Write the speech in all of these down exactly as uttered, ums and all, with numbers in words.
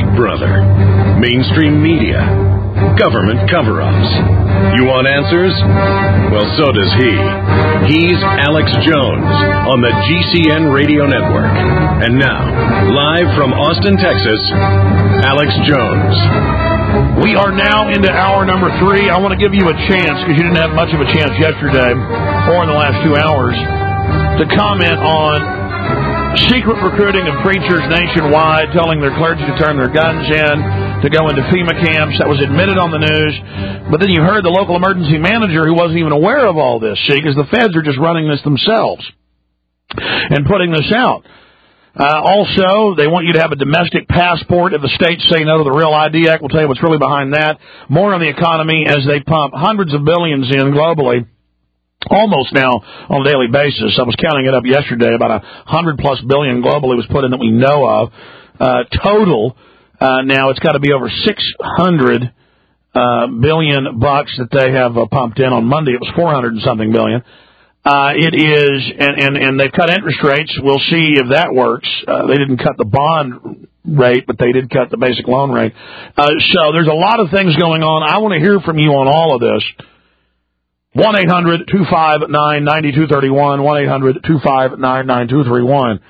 Big Brother, mainstream media, government cover-ups. You want answers? Well, so does he. He's Alex Jones on the G C N Radio Network. And now, live from Austin, Texas, Alex Jones. We are now into hour number three. I want to give you a chance, because you didn't have much of a chance yesterday or in the last two hours, to comment on secret recruiting of preachers nationwide, telling their clergy to turn their guns in, to go into FEMA camps. That was admitted on the news. But then you heard the local emergency manager who wasn't even aware of all this, see, because the feds are just running this themselves and putting this out. Uh, also, they want you to have a domestic passport if the states say no to the Real I D Act. We'll tell you what's really behind that. More on the economy as they pump hundreds of billions in globally. Almost now on a daily basis. I was counting it up yesterday. About a hundred plus billion globally was put in that we know of. Uh, total, uh, now it's got to be over six hundred uh, billion bucks that they have uh, pumped in. On Monday it was four hundred and something billion. Uh, it is, and, and, and they've cut interest rates. We'll see if that works. Uh, they didn't cut the bond rate, but they did cut the basic loan rate. Uh, so there's a lot of things going on. I want to hear from you on all of this. one eight hundred two five nine nine two three one, one eight hundred two five nine nine two three one.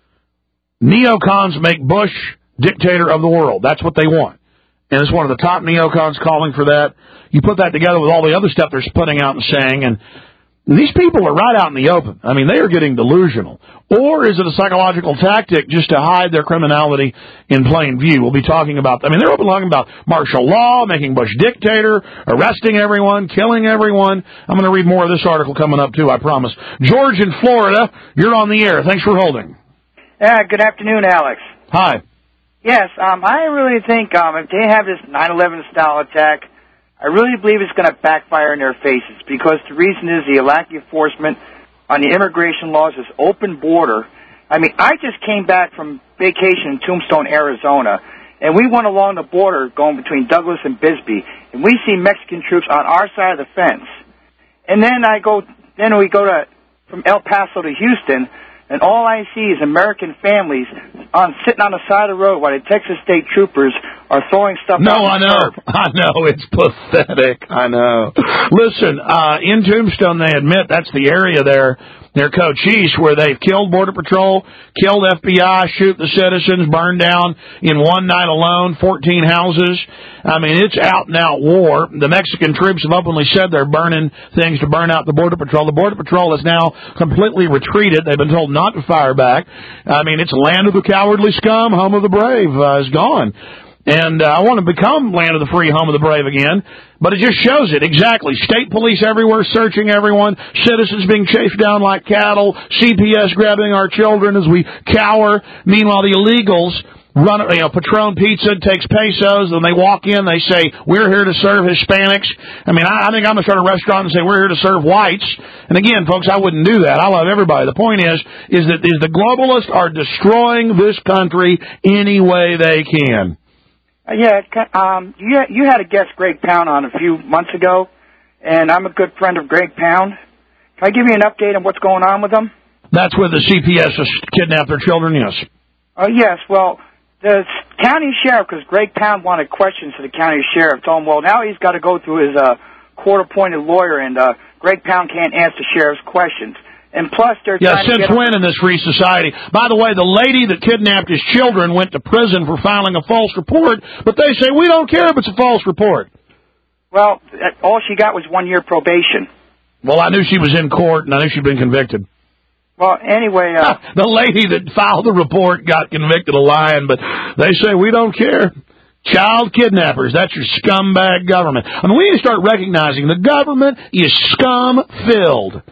Neocons make Bush dictator of the world. That's what they want. And it's one of the top neocons calling for that. You put that together with all the other stuff they're putting out and saying, and these people are right out in the open. I mean, they are getting delusional. Or is it a psychological tactic just to hide their criminality in plain view? We'll be talking about, I mean, they're open talking about martial law, making Bush dictator, arresting everyone, killing everyone. I'm going to read more of this article coming up, too, I promise. George in Florida, you're on the air. Thanks for holding. Yeah, good afternoon, Alex. Hi. Yes, um, I really think um, if they have this nine eleven style attack, I really believe it's going to backfire in their faces, because the reason is the lack of enforcement on the immigration laws, this open border. I mean, I just came back from vacation in Tombstone, Arizona, and we went along the border going between Douglas and Bisbee, and we see Mexican troops on our side of the fence. And then I go, then we go to from El Paso to Houston, and all I see is American families on sitting on the side of the road while the Texas State Troopers are throwing stuff no, out. No, I know. Curb. I know. It's pathetic. I know. Listen, uh, in Tombstone, they admit that's the area there, near Cochise, where they've killed Border Patrol, killed F B I, shoot the citizens, burned down in one night alone fourteen houses. I mean, it's out-and-out war. The Mexican troops have openly said they're burning things to burn out the Border Patrol. The Border Patrol is now completely retreated. They've been told not to fire back. I mean, it's land of the cowardly scum, home of the brave, uh, is gone. And uh, I want to become land of the free, home of the brave again. But it just shows it, exactly. State police everywhere searching everyone, citizens being chased down like cattle, C P S grabbing our children as we cower. Meanwhile, the illegals run, you know, Patron Pizza takes pesos, and they walk in, they say, we're here to serve Hispanics. I mean, I, I think I'm going to start a restaurant and say, we're here to serve whites. And again, folks, I wouldn't do that. I love everybody. The point is, is that is the globalists are destroying this country any way they can. Uh, yeah, um, you, you had a guest, Greg Pound, on a few months ago, and I'm a good friend of Greg Pound. Can I give you an update on what's going on with them? That's where the C P S has kidnapped their children, yes. Oh, uh, yes. Well, the county sheriff, because Greg Pound wanted questions to the county sheriff, told him, well, now he's got to go through his uh, court-appointed lawyer, and uh, Greg Pound can't answer the sheriff's questions. And plus, they're yeah, trying since to get when in this free society? By the way, the lady that kidnapped his children went to prison for filing a false report, but they say, we don't care if it's a false report. Well, all she got was one year probation. Well, I knew she was in court, and I knew she'd been convicted. Well, anyway... Uh, the lady that filed the report got convicted of lying, but they say, we don't care. Child kidnappers, that's your scumbag government. I mean, we need to start recognizing the government is scum-filled.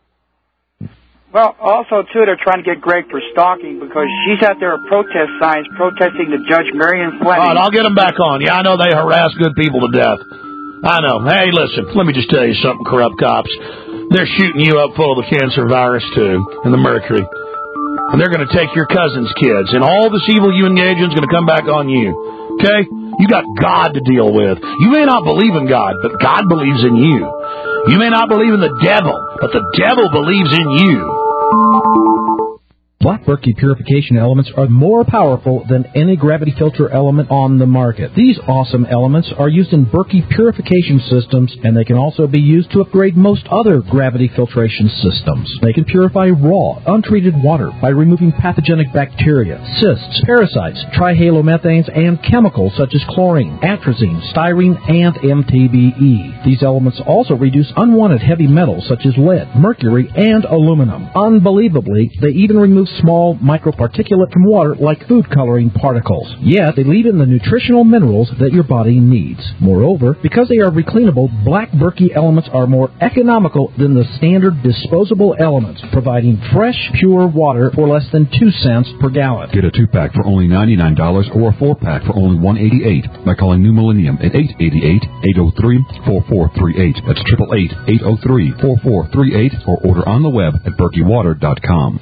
Well, also, too, they're trying to get Greg for stalking because she's out there with protest signs protesting the Judge Marion Fleming. All right, I'll get them back on. Yeah, I know they harass good people to death. I know. Hey, listen, let me just tell you something, corrupt cops. They're shooting you up full of the cancer virus, too, and the mercury. And they're going to take your cousin's kids, and all this evil you engage in is going to come back on you. Okay? You got God to deal with. You may not believe in God, but God believes in you. You may not believe in the devil, but the devil believes in you. Black Berkey purification elements are more powerful than any gravity filter element on the market. These awesome elements are used in Berkey purification systems, and they can also be used to upgrade most other gravity filtration systems. They can purify raw, untreated water by removing pathogenic bacteria, cysts, parasites, trihalomethanes, and chemicals such as chlorine, atrazine, styrene, and M T B E. These elements also reduce unwanted heavy metals such as lead, mercury, and aluminum. Unbelievably, they even remove small microparticulate from water like food coloring particles. Yet, they leave in the nutritional minerals that your body needs. Moreover, because they are recleanable, Black Berkey elements are more economical than the standard disposable elements, providing fresh, pure water for less than two cents per gallon. Get a two-pack for only ninety-nine dollars or a four-pack for only one hundred eighty-eight dollars by calling New Millennium at eight eight eight, eight oh three, four four three eight. That's eight eight eight, eight oh three, four four three eight or order on the web at berkey water dot com.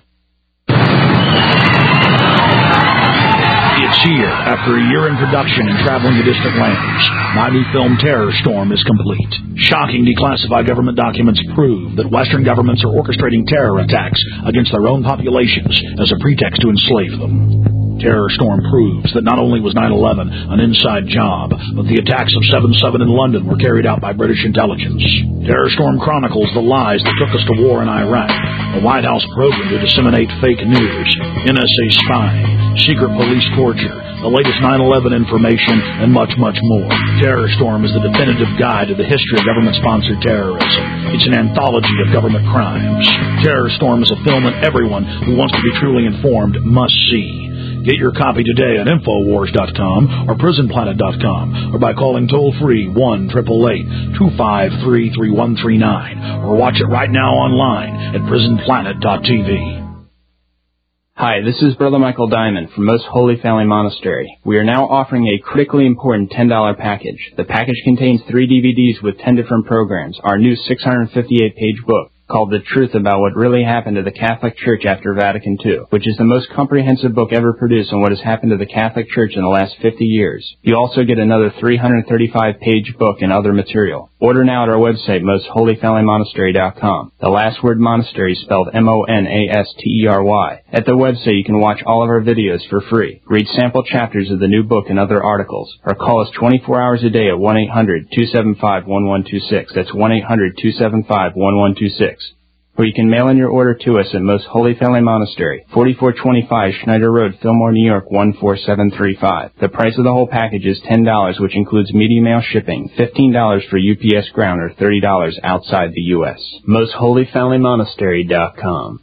It's here. After a year in production and traveling to distant lands, my new film Terror Storm is complete. Shocking declassified government documents prove that Western governments are orchestrating terror attacks against their own populations as a pretext to enslave them. Terror Storm proves that not only was nine eleven an inside job, but the attacks of seven seven in London were carried out by British intelligence. Terror Storm chronicles the lies that took us to war in Iraq, the White House program to disseminate fake news, N S A spying, secret police torture, the latest nine eleven information, and much, much more. Terror Storm is the definitive guide to the history of government-sponsored terrorism. It's an anthology of government crimes. Terror Storm is a film that everyone who wants to be truly informed must see. Get your copy today at infowars dot com or prison planet dot com or by calling toll-free one eight eight eight, two five three, three one three nine or watch it right now online at prison planet dot t v. Hi, this is Brother Michael Diamond from Most Holy Family Monastery. We are now offering a critically important ten dollar package. The package contains three D V Ds with ten different programs, our new six hundred fifty-eight page book, called The Truth About What Really Happened to the Catholic Church After Vatican Two, which is the most comprehensive book ever produced on what has happened to the Catholic Church in the last fifty years. You also get another three hundred thirty-five page book and other material. Order now at our website, most holy family monastery dot com. The last word monastery is spelled M O N A S T E R Y. At the website, you can watch all of our videos for free, read sample chapters of the new book and other articles, or call us twenty-four hours a day at one eight hundred, two seven five, one one two six. That's one eight hundred, two seven five, one one two six. Or you can mail in your order to us at Most Holy Family Monastery, forty-four twenty-five Schneider Road, Fillmore, New York, one four seven three five. The price of the whole package is ten dollars, which includes media mail shipping, fifteen dollars for U P S ground, or thirty dollars outside the U S most holy family monastery dot com.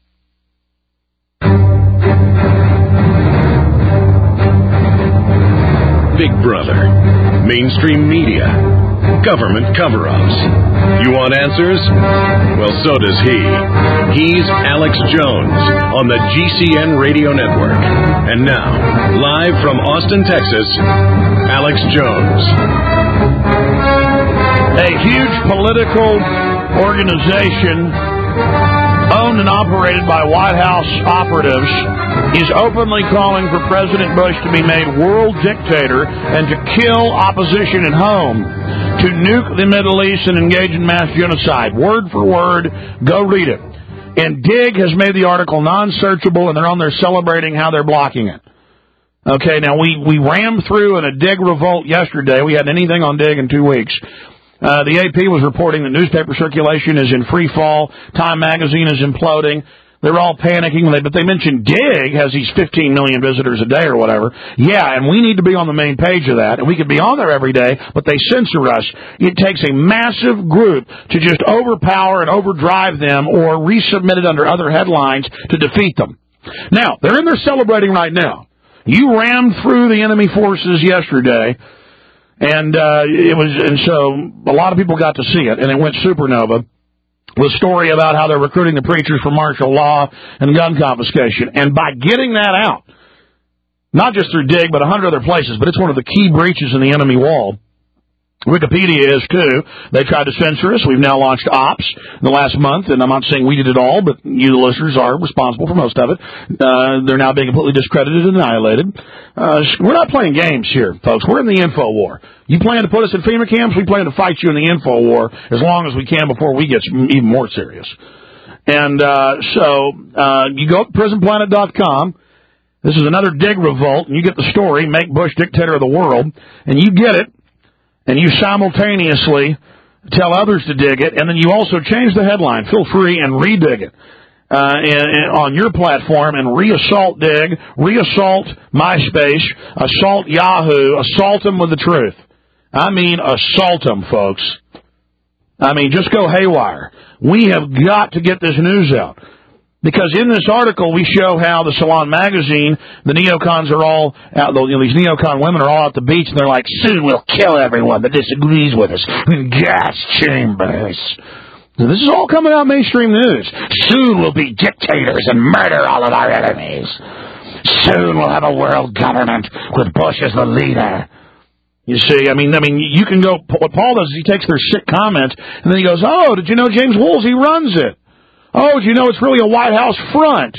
Big Brother, mainstream media, government cover-ups. You want answers? Well, so does he. He's Alex Jones on the G C N Radio Network. And now, live from Austin, Texas, Alex Jones. A huge political organization owned and operated by White House operatives is openly calling for President Bush to be made world dictator and to kill opposition at home, to nuke the Middle East and engage in mass genocide. Word for word, go read it. And Dig has made the article non-searchable, and they're on there celebrating how they're blocking it. Okay, now we, we rammed through in a Dig revolt yesterday. We hadn't anything on Dig in two weeks. Uh, the A P was reporting that newspaper circulation is in free fall. Time magazine is imploding. They're all panicking, but they mentioned Dig has these fifteen million visitors a day or whatever. Yeah, and we need to be on the main page of that, and we could be on there every day, but they censor us. It takes a massive group to just overpower and overdrive them or resubmit it under other headlines to defeat them. Now, they're in there celebrating right now. You rammed through the enemy forces yesterday. And uh, it was, and so a lot of people got to see it, and it went supernova. The story about how they're recruiting the preachers for martial law and gun confiscation, and by getting that out, not just through Dig, but a hundred other places, but it's one of the key breaches in the enemy wall. Wikipedia is, too. They tried to censor us. We've now launched Ops in the last month, and I'm not saying we did it all, but you, the listeners, are responsible for most of it. Uh, they're now being completely discredited and annihilated. Uh, we're not playing games here, folks. We're in the info war. You plan to put us in FEMA camps, we plan to fight you in the info war as long as we can before we get even more serious. And uh, so uh, you go to prison planet dot com. This is another dig revolt, and you get the story, Make Bush Dictator of the World, and you get it, and you simultaneously tell others to dig it, and then you also change the headline. Feel free and re-dig it uh, and, and on your platform, and re-assault Dig, re-assault MySpace, assault Yahoo, assault them with the truth. I mean, assault them, folks. I mean, just go haywire. We have got to get this news out. Because in this article, we show how the Salon magazine, the neocons are all out, you know, these neocon women are all at the beach, and they're like, soon we'll kill everyone that disagrees with us in gas chambers. So this is all coming out mainstream news. Soon we'll be dictators and murder all of our enemies. Soon we'll have a world government with Bush as the leader. You see, I mean, I mean, you can go, what Paul does is he takes their sick comments, and then he goes, oh, did you know James Woolsey runs it? Oh, do you know it's really a White House front?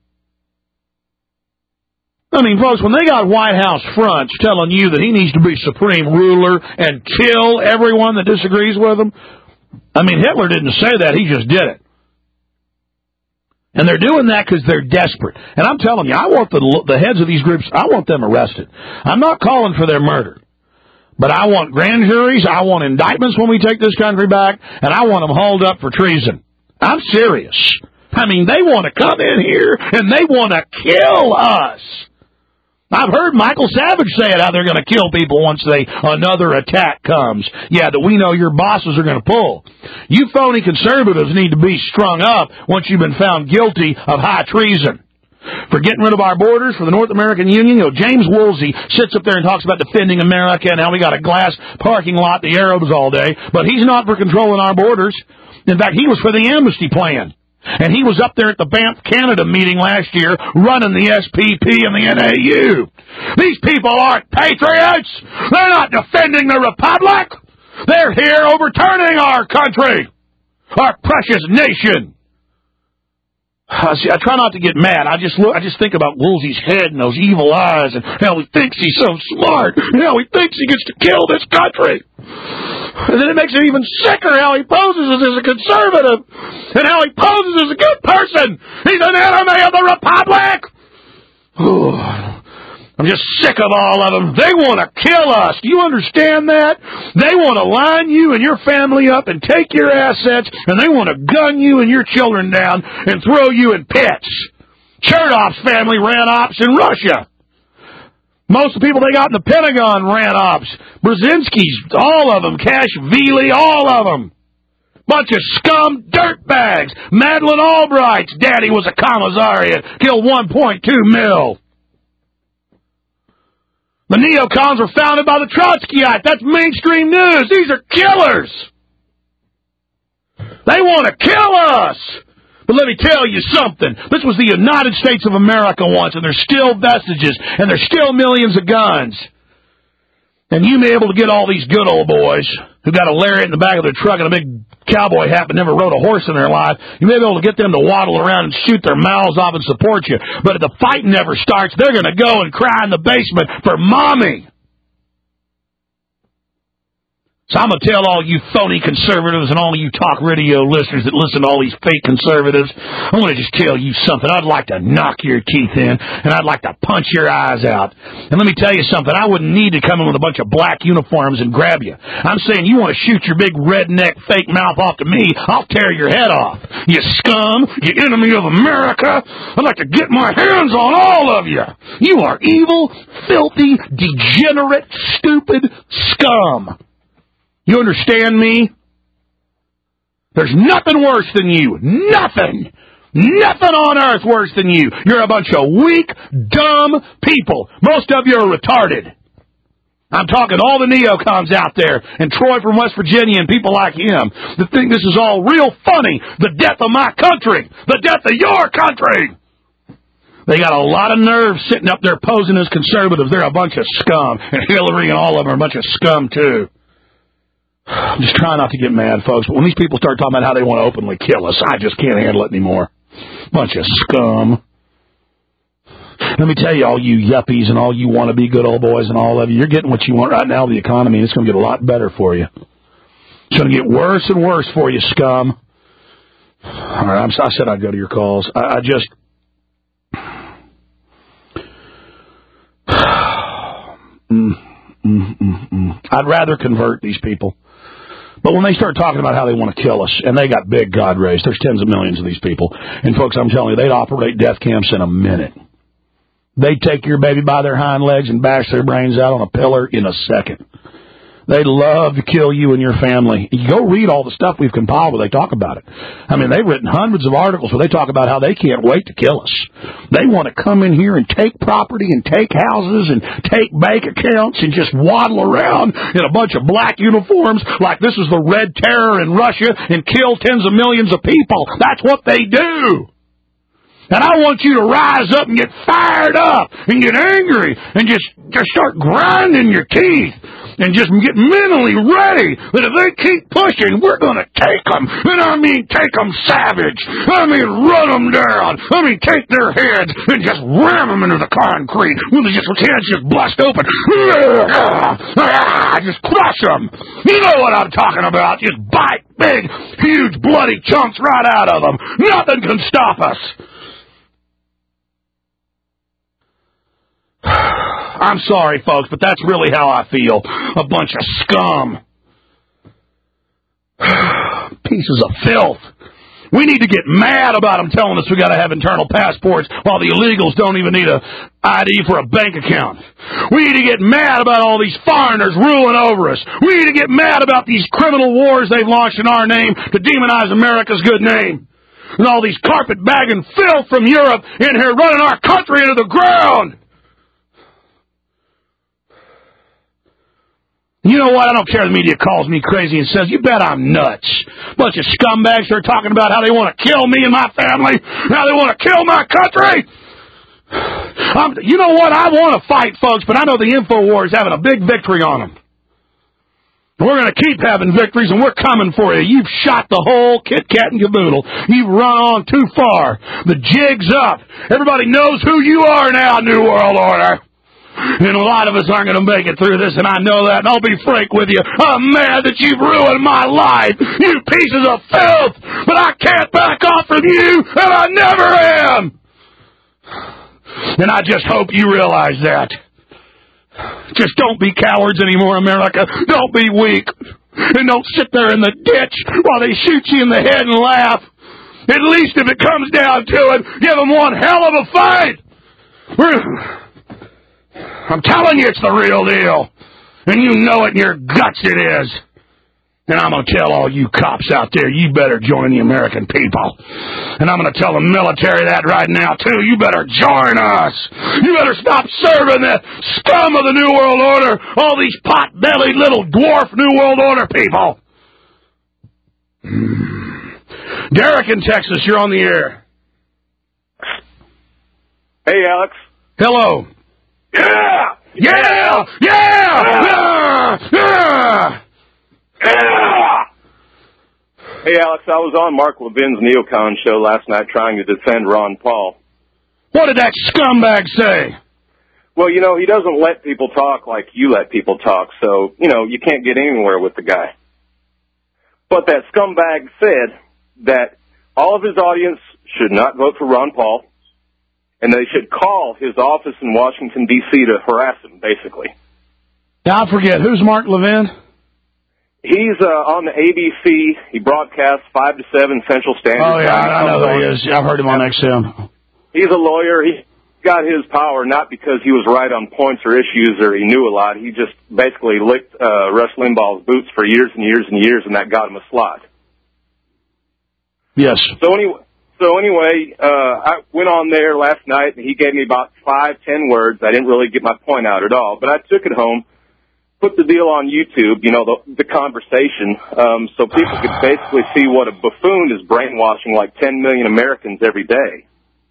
I mean, folks, when they got White House fronts telling you that he needs to be supreme ruler and kill everyone that disagrees with him, I mean, Hitler didn't say that. He just did it. And they're doing that because they're desperate. And I'm telling you, I want the, the heads of these groups, I want them arrested. I'm not calling for their murder. But I want grand juries, I want indictments when we take this country back, and I want them hauled up for treason. I'm serious. I mean, they want to come in here, and they want to kill us. I've heard Michael Savage say it, how they're going to kill people once they another attack comes. Yeah, that we know your bosses are going to pull. You phony conservatives need to be strung up once you've been found guilty of high treason. For getting rid of our borders, for the North American Union, you know, James Woolsey sits up there and talks about defending America and how we got a glass parking lot, the Arabs all day, but he's not for controlling our borders. In fact, he was for the amnesty plan. And he was up there at the Banff, Canada meeting last year running the S P P and the N A U. These people aren't patriots. They're not defending the Republic. They're here overturning our country, our precious nation. Uh, see, I try not to get mad. I just look. I just think about Woolsey's head and those evil eyes, and how he thinks he's so smart, and how he thinks he gets to kill this country. And then it makes it even sicker how he poses as a conservative, and how he poses as a good person. He's an enemy of the Republic. Ooh. I'm just sick of all of them. They want to kill us. Do you understand that? They want to line you and your family up and take your assets, and they want to gun you and your children down and throw you in pits. Chertoff's family ran ops in Russia. Most of the people they got in the Pentagon ran ops. Brzezinski's, all of them. Kashvili, all of them. Bunch of scum dirtbags. Madeleine Albright's daddy was a commissariat. Killed one point two mil. The neocons were founded by the Trotskyites. That's mainstream news. These are killers. They want to kill us. But let me tell you something. This was the United States of America once, and there's still vestiges, and there's still millions of guns. And you may be able to get all these good old boys who got a lariat in the back of their truck and a big cowboy hat but never rode a horse in their life, you may be able to get them to waddle around and shoot their mouths off and support you. But if the fight never starts, they're going to go and cry in the basement for mommy. So I'm going to tell all you phony conservatives and all you talk radio listeners that listen to all these fake conservatives, I'm going to just tell you something. I'd like to knock your teeth in, and I'd like to punch your eyes out. And let me tell you something. I wouldn't need to come in with a bunch of black uniforms and grab you. I'm saying you want to shoot your big redneck fake mouth off to me, I'll tear your head off. You scum, you enemy of America. I'd like to get my hands on all of you. You are evil, filthy, degenerate, stupid scum. You understand me? There's nothing worse than you. Nothing. Nothing on earth worse than you. You're a bunch of weak, dumb people. Most of you are retarded. I'm talking all the neocons out there, and Troy from West Virginia and people like him that think this is all real funny. The death of my country. The death of your country. They got a lot of nerve sitting up there posing as conservatives. They're a bunch of scum. And Hillary and all of them are a bunch of scum, too. I'm just trying not to get mad, folks, but when these people start talking about how they want to openly kill us, I just can't handle it anymore. Bunch of scum. Let me tell you, all you yuppies and all you want-to-be good old boys and all of you, you're getting what you want right now with the economy, and it's going to get a lot better for you. It's going to get worse and worse for you, scum. All right, I'm, I said I'd go to your calls. I, I just... mm, mm, mm, mm. I'd rather convert these people. But when they start talking about how they want to kill us, and they got big God raised, there's tens of millions of these people. And, folks, I'm telling you, they'd operate death camps in a minute. They'd take your baby by their hind legs and bash their brains out on a pillar in a second. They'd love to kill you and your family. You go read all the stuff we've compiled where they talk about it. I mean, they've written hundreds of articles where they talk about how they can't wait to kill us. They want to come in here and take property and take houses and take bank accounts and just waddle around in a bunch of black uniforms like this is the Red Terror in Russia and kill tens of millions of people. That's what they do. And I want you to rise up and get fired up and get angry and just, just start grinding your teeth and just get mentally ready that if they keep pushing, we're going to take them. And I mean take them savage. I mean run them down. I mean take their heads and just ram them into the concrete with just heads just bust open. Just crush them. You know what I'm talking about. Just bite big, huge, bloody chunks right out of them. Nothing can stop us. I'm sorry, folks, but that's really how I feel. A bunch of scum. Pieces of filth. We need to get mad about them telling us we got to have internal passports while the illegals don't even need a I D for a bank account. We need to get mad about all these foreigners ruling over us. We need to get mad about these criminal wars they've launched in our name to demonize America's good name. And all these carpet-bagging filth from Europe in here running our country into the ground. You know what? I don't care if the media calls me crazy and says, you bet I'm nuts. Bunch of scumbags are talking about how they want to kill me and my family, how they want to kill my country. I'm, you know what? I want to fight, folks, but I know the InfoWars is having a big victory on them. We're going to keep having victories, and we're coming for you. You've shot the whole Kit Kat and Caboodle. You've run on too far. The jig's up. Everybody knows who you are now, New World Order. And a lot of us aren't going to make it through this, and I know that, and I'll be frank with you. I'm mad that you've ruined my life, you pieces of filth, but I can't back off from you, and I never am. And I just hope you realize that. Just don't be cowards anymore, America. Don't be weak. And don't sit there in the ditch while they shoot you in the head and laugh. At least if it comes down to it, give them one hell of a fight. We're... I'm telling you it's the real deal. And you know it in your guts it is. And I'm going to tell all you cops out there, you better join the American people. And I'm going to tell the military that right now, too. You better join us. You better stop serving the scum of the New World Order, all these pot-bellied little dwarf New World Order people. Derek in Texas, you're on the air. Hey, Alex. Hello. Yeah! Yeah! Yeah! Yeah! Yeah! Yeah! Hey, Alex, I was on Mark Levin's Neocon show last night trying to defend Ron Paul. What did that scumbag say? Well, you know, he doesn't let people talk like you let people talk, so, you know, you can't get anywhere with the guy. But that scumbag said that all of his audience should not vote for Ron Paul, and they should call his office in Washington, D C to harass him, basically. Now, I forget. Who's Mark Levin? He's uh, on the A B C. He broadcasts five to seven Central Standard Time. Oh, yeah, I, I know who he is. I've heard him on X M. He's a lawyer. He got his power not because he was right on points or issues or he knew a lot. He just basically licked uh, Rush Limbaugh's boots for years and years and years, and that got him a slot. Yes. So anyway... So anyway, uh, I went on there last night, and he gave me about five, ten words. I didn't really get my point out at all, but I took it home, put the deal on YouTube, you know, the, the conversation, um, so people could basically see what a buffoon is brainwashing like ten million Americans every day.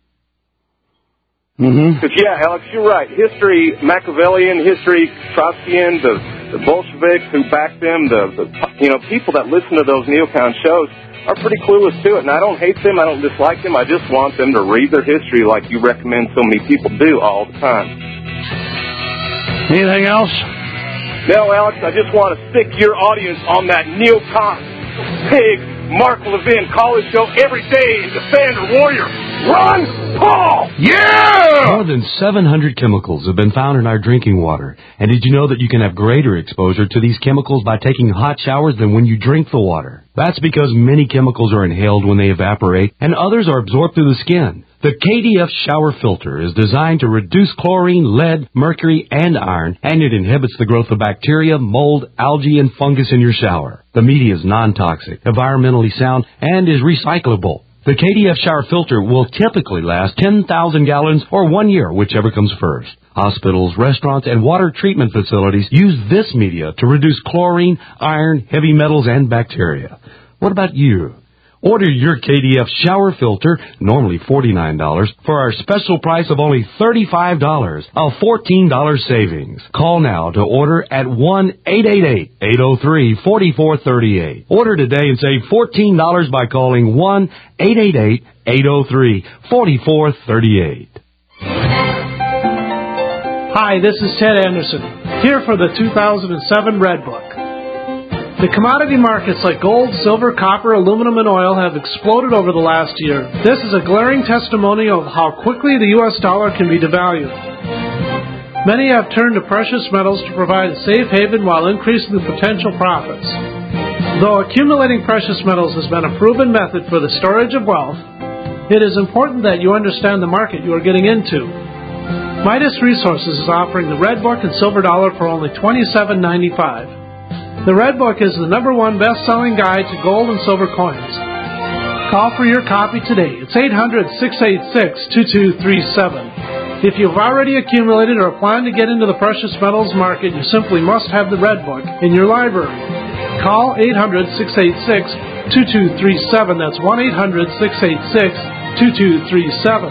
Mm-hmm. Because, yeah, Alex, you're right. History, Machiavellian history, Trotskyian, the, the Bolsheviks who backed them, the, the, you know, people that listen to those neocon shows are pretty clueless to it. And I don't hate them. I don't dislike them. I just want them to read their history like you recommend so many people do all the time. Anything else? No, Alex, I just want to stick your audience on that neocon pig Mark Levin, call his show every day and defend Warrior. Run, Paul! Yeah! More than seven hundred chemicals have been found in our drinking water. And did you know that you can have greater exposure to these chemicals by taking hot showers than when you drink the water? That's because many chemicals are inhaled when they evaporate, and others are absorbed through the skin. The K D F shower filter is designed to reduce chlorine, lead, mercury, and iron, and it inhibits the growth of bacteria, mold, algae, and fungus in your shower. The media is non-toxic, environmentally sound, and is recyclable. The K D F shower filter will typically last ten thousand gallons or one year, whichever comes first. Hospitals, restaurants, and water treatment facilities use this media to reduce chlorine, iron, heavy metals, and bacteria. What about you? Order your K D F shower filter, normally forty-nine dollars, for our special price of only thirty-five dollars, a fourteen dollars savings. Call now to order at one eight eight eight, eight oh three, four four three eight. Order today and save fourteen dollars by calling one eight eight eight, eight oh three, four four three eight. Hi, this is Ted Anderson, here for the two thousand seven Red Book. The commodity markets like gold, silver, copper, aluminum, and oil have exploded over the last year. This is a glaring testimonial of how quickly the U S dollar can be devalued. Many have turned to precious metals to provide a safe haven while increasing the potential profits. Though accumulating precious metals has been a proven method for the storage of wealth, it is important that you understand the market you are getting into. Midas Resources is offering the Red Book and Silver Dollar for only twenty-seven ninety-five. The Red Book is the number one best-selling guide to gold and silver coins. Call for your copy today. It's eight hundred, six eight six, two two three seven. If you've already accumulated or plan to get into the precious metals market, you simply must have the Red Book in your library. Call eight hundred, six eight six, two two three seven. That's one eight hundred, six eight six, two two three seven.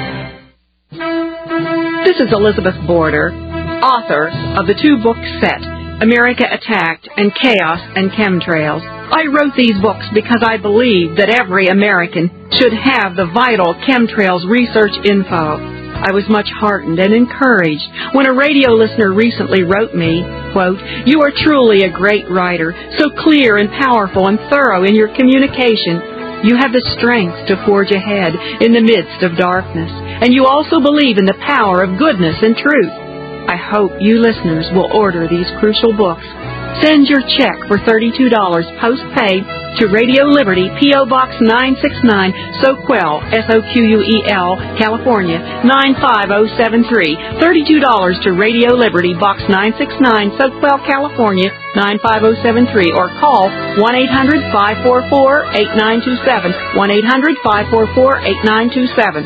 This is Elizabeth Border, author of the two-book set, America Attacked and Chaos and Chemtrails. I wrote these books because I believe that every American should have the vital chemtrails research info. I was much heartened and encouraged when a radio listener recently wrote me, quote, "You are truly a great writer, so clear and powerful and thorough in your communication. You have the strength to forge ahead in the midst of darkness, and you also believe in the power of goodness and truth. I hope you listeners will order these crucial books. Send your check for thirty-two dollars post-paid to Radio Liberty, P O. Box nine sixty-nine, Soquel, S O Q U E L, California, nine five oh seven three. thirty-two dollars to Radio Liberty, Box nine sixty-nine, Soquel, California, nine five oh seven three, or call one eight hundred, five four four, eight nine two seven, one eight hundred, five four four, eight nine two seven.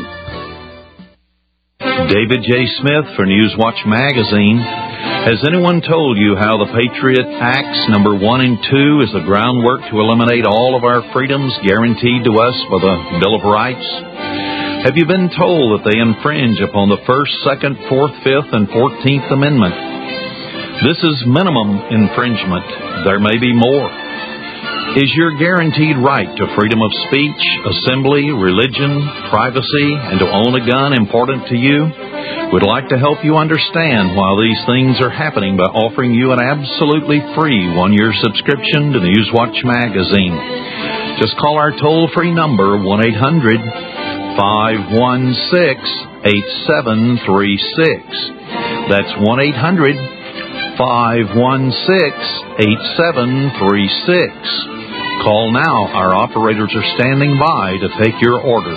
David J. Smith for Newswatch Magazine. Has anyone told you how the Patriot Acts number one and two is the groundwork to eliminate all of our freedoms guaranteed to us by the Bill of Rights? Have you been told that they infringe upon the First, Second, Fourth, Fifth, and Fourteenth Amendment? This is minimum infringement. There may be more. Is your guaranteed right to freedom of speech, assembly, religion, privacy, and to own a gun important to you? We'd like to help you understand why these things are happening by offering you an absolutely free one-year subscription to Newswatch Magazine. Just call our toll-free number, one eight hundred, five one six, eight seven three six. That's one eight hundred, five one six, eight seven three six. Call now. Our operators are standing by to take your order.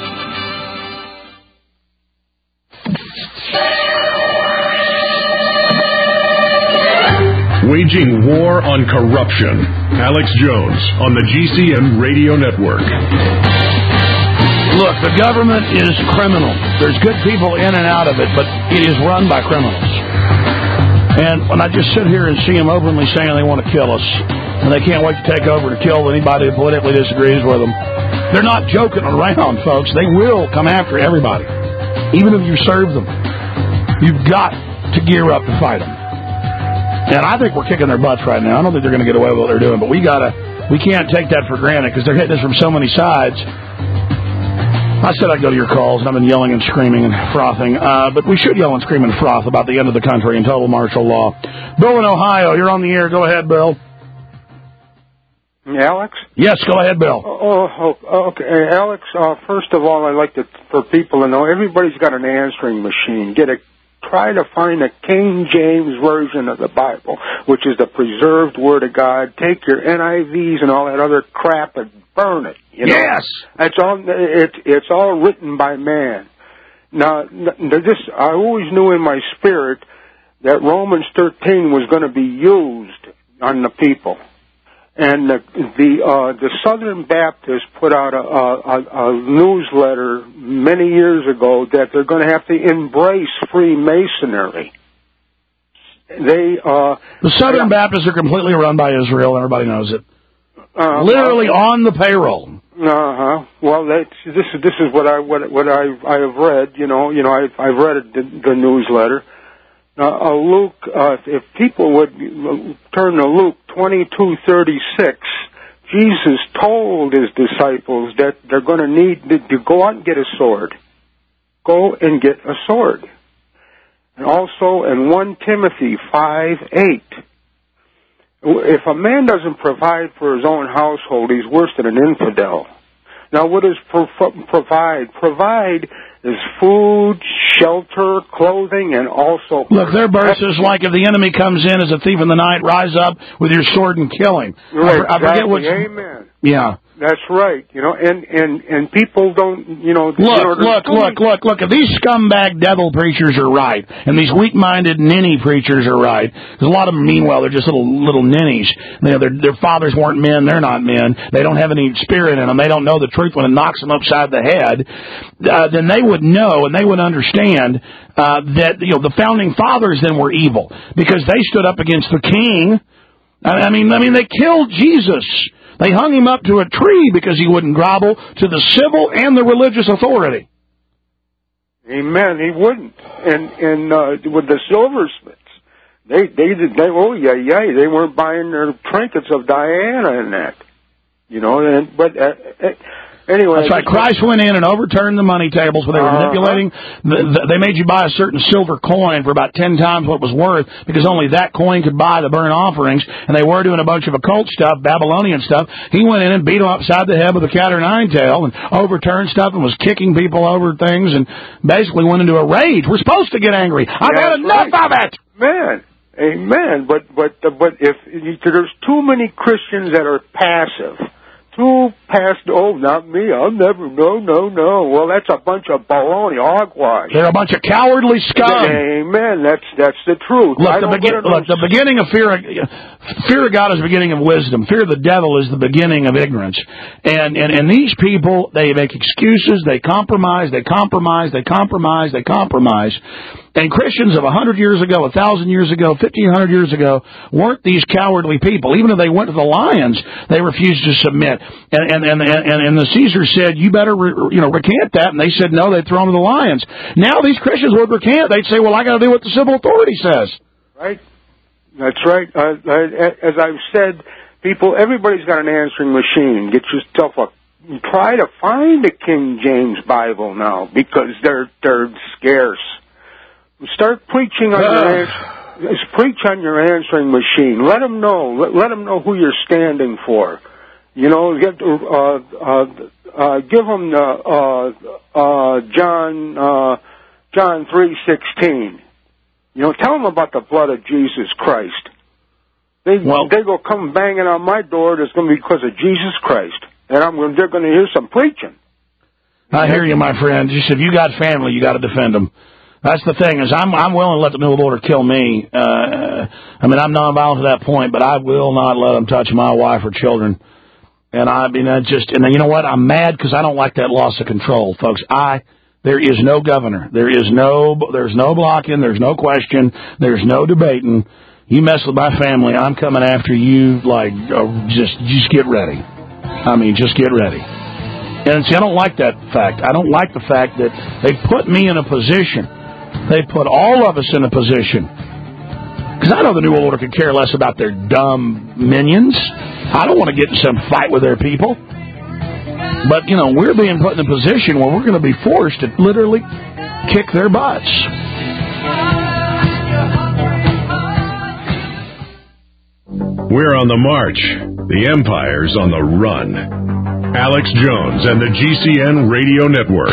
Waging war on corruption. Alex Jones on the G C N Radio Network. Look, the government is criminal. There's good people in and out of it, but it is run by criminals. And when I just sit here and see them openly saying they want to kill us, and they can't wait to take over to kill anybody who politically disagrees with them, they're not joking around, folks. They will come after everybody, even if you serve them. You've got to gear up to fight them. And I think we're kicking their butts right now. I don't think they're going to get away with what they're doing, but we gotta, we can't take that for granted because they're hitting us from so many sides. I said I'd go to your calls, and I've been yelling and screaming and frothing. Uh, but we should yell and scream and froth about the end of the country and total martial law. Bill in Ohio, you're on the air. Go ahead, Bill. Alex? Yes, go ahead, Bill. Oh, oh okay. Alex, uh, first of all, I'd like to, for people to know, everybody's got an answering machine. Get a, try to find a King James version of the Bible, which is the preserved Word of God. Take your N I Vs and all that other crap and burn it. You know? Yes. It's all, it, it's all written by man. Now, this, I always knew in my spirit that Romans thirteen was going to be used on the people. And the the, uh, the Southern Baptists put out a, a, a newsletter many years ago that they're going to have to embrace Freemasonry. They uh, the Southern Baptists are completely run by Israel. Everybody knows it. Uh, Literally uh, on the payroll. Uh huh. Well, that's, this is this is what I what what I I have read. You know, you know, I've I've read the, the newsletter. Uh, uh, Luke, uh, if people would turn to Luke twenty-two thirty-six, Jesus told his disciples that they're going to need to, to go out and get a sword. Go and get a sword. And also in First Timothy five eight, if a man doesn't provide for his own household, he's worse than an infidel. Now, what does pro- provide? Provide is food, shelter, clothing, and also... Look, their verse is like, if the enemy comes in as a thief in the night, rise up with your sword and kill him. Right, I, I forget exactly. what... Amen. Yeah. That's right. You know, and, and, and people don't, you know... Look, you know, look, look, look, look. If these scumbag devil preachers are right, and these weak-minded ninny preachers are right, there's a lot of them, meanwhile, they're just little little ninnies. You know, their, their fathers weren't men, they're not men. They don't have any spirit in them. They don't know the truth when it knocks them upside the head. Uh, then they would know, and they would understand uh, that, you know, the founding fathers then were evil, because they stood up against the king. I mean, I mean, they killed Jesus. They hung him up to a tree because he wouldn't grovel to the civil and the religious authority. Amen. He wouldn't. And and uh, with the silversmiths, they they they oh yeah yeah they weren't buying their trinkets of Diana and that, you know. And but uh, anyway, that's right. Christ went in and overturned the money tables where they were uh-huh. manipulating. The, the, they made you buy a certain silver coin for about ten times what it was worth, because only that coin could buy the burnt offerings. And they were doing a bunch of occult stuff, Babylonian stuff. He went in and beat them upside the head with a cat or nine tail and overturned stuff and was kicking people over things and basically went into a rage. We're supposed to get angry. I've yeah, had enough right. of it. Man, amen. But but but if there's too many Christians that are passive. Too past, oh, not me, I'll never, no, no, no. Well, that's a bunch of baloney, hogwash. They're a bunch of cowardly scum. Amen, that's that's the truth. Look, the, begin- look the beginning of fear, fear of God is the beginning of wisdom. Fear of the devil is the beginning of ignorance. And, and, and these people, they make excuses, they compromise, they compromise, they compromise, they compromise. And Christians of a hundred years ago, a thousand years ago, fifteen hundred years ago, weren't these cowardly people. Even if they went to the lions, they refused to submit. And and and and, and the Caesar said, "You better re, you know recant that," and they said no. They'd throw them to the lions. Now these Christians would recant. They'd say, "Well, I got to do what the civil authority says." Right. That's right. Uh, as I've said, people, everybody's got an answering machine. Get yourself a. Try to find a King James Bible now, because they're they're scarce. Start preaching on uh. your ans- preach on your answering machine. Let them know. Let, let them know who you're standing for. You know, get uh, uh, uh, give them the uh, uh, John uh, John three sixteen. You know, tell them about the blood of Jesus Christ. They well, they go come banging on my door. It's going to be because of Jesus Christ, and I'm going. They're going to hear some preaching. I hear you, my friend. Just if you got family, you got to defend them. That's the thing, is I'm I'm willing to let the New Order kill me. Uh, I mean, I'm nonviolent to that point, but I will not let them touch my wife or children. And I mean, I just, and you know what? I'm mad because I don't like that loss of control, folks. I, there is no governor. There is no, there's no blocking. There's no question. There's no debating. You mess with my family, I'm coming after you like, oh, just, just get ready. I mean, just get ready. And see, I don't like that fact. I don't like the fact that they put me in a position. They put all of us in a position. Because I know the New World Order could care less about their dumb minions. I don't want to get in some fight with their people. But, you know, we're being put in a position where we're going to be forced to literally kick their butts. We're on the march. The empire's on the run. Alex Jones and the G C N Radio Network.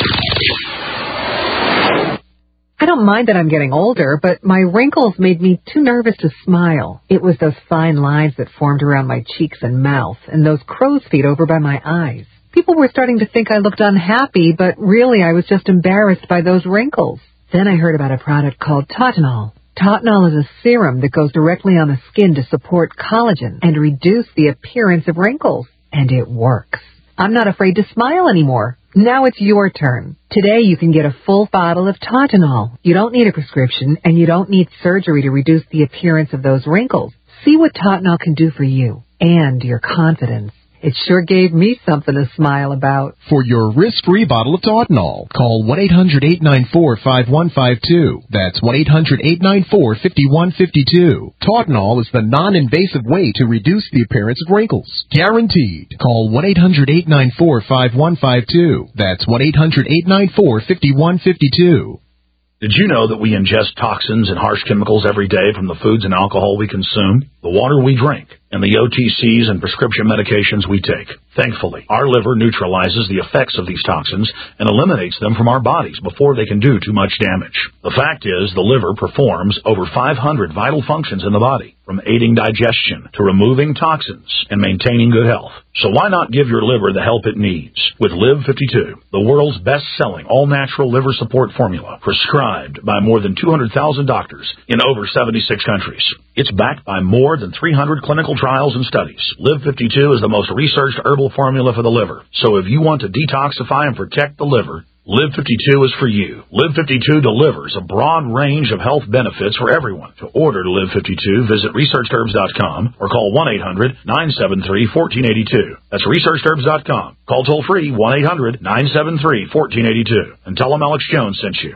I don't mind that I'm getting older, but my wrinkles made me too nervous to smile. It was those fine lines that formed around my cheeks and mouth, and those crow's feet over by my eyes. People were starting to think I looked unhappy, but really I was just embarrassed by those wrinkles. Then I heard about a product called Tautenol. Tautenol is a serum that goes directly on the skin to support collagen and reduce the appearance of wrinkles. And it works. I'm not afraid to smile anymore. Now it's your turn. Today you can get a full bottle of Tautenol. You don't need a prescription, and you don't need surgery to reduce the appearance of those wrinkles. See what Tautenol can do for you and your confidence. It sure gave me something to smile about. For your risk-free bottle of Tautenol, call one eight hundred eight nine four five one five two. That's one eight hundred eight nine four five one five two. Tautenol is the non-invasive way to reduce the appearance of wrinkles. Guaranteed. Call one eight hundred eight nine four five one five two. That's one eight hundred eight nine four five one five two. Did you know that we ingest toxins and harsh chemicals every day from the foods and alcohol we consume, the water we drink, and the O T Cs and prescription medications we take? Thankfully, our liver neutralizes the effects of these toxins and eliminates them from our bodies before they can do too much damage. The fact is, the liver performs over five hundred vital functions in the body, from aiding digestion to removing toxins and maintaining good health. So why not give your liver the help it needs with Live fifty-two, the world's best-selling all-natural liver support formula, prescribed by more than two hundred thousand doctors in over seventy-six countries. It's backed by more than three hundred clinical trials and studies. Live fifty-two is the most researched herbal formula for the liver. So if you want to detoxify and protect the liver, Live fifty-two is for you. Live fifty-two delivers a broad range of health benefits for everyone. To order Live fifty-two, visit research herbs dot com or call one eight hundred nine seven three one four eight two. That's research herbs dot com. Call toll-free one eight hundred nine seven three one four eight two and tell them Alex Jones sent you.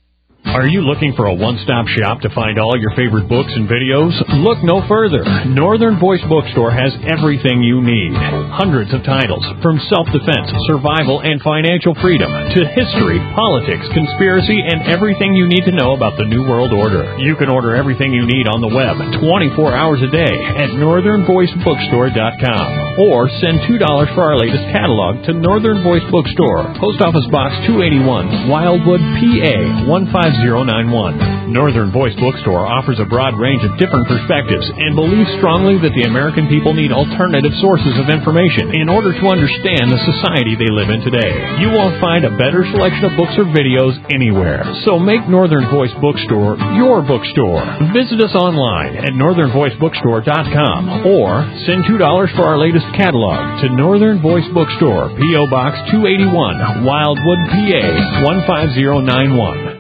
Are you looking for a one-stop shop to find all your favorite books and videos? Look no further. Northern Voice Bookstore has everything you need. Hundreds of titles, from self-defense, survival, and financial freedom, to history, politics, conspiracy, and everything you need to know about the New World Order. You can order everything you need on the web twenty-four hours a day at northern voice bookstore dot com. Or send two dollars for our latest catalog to Northern Voice Bookstore, Post Office Box two eighty-one, Wildwood, P A one five zero nine one. Northern Voice Bookstore offers a broad range of different perspectives and believes strongly that the American people need alternative sources of information in order to understand the society they live in today. You won't find a better selection of books or videos anywhere. So make Northern Voice Bookstore your bookstore. Visit us online at northern voice bookstore dot com or send two dollars for our latest catalog to Northern Voice Bookstore, P O Box two eighty-one, Wildwood, P A one five zero nine one.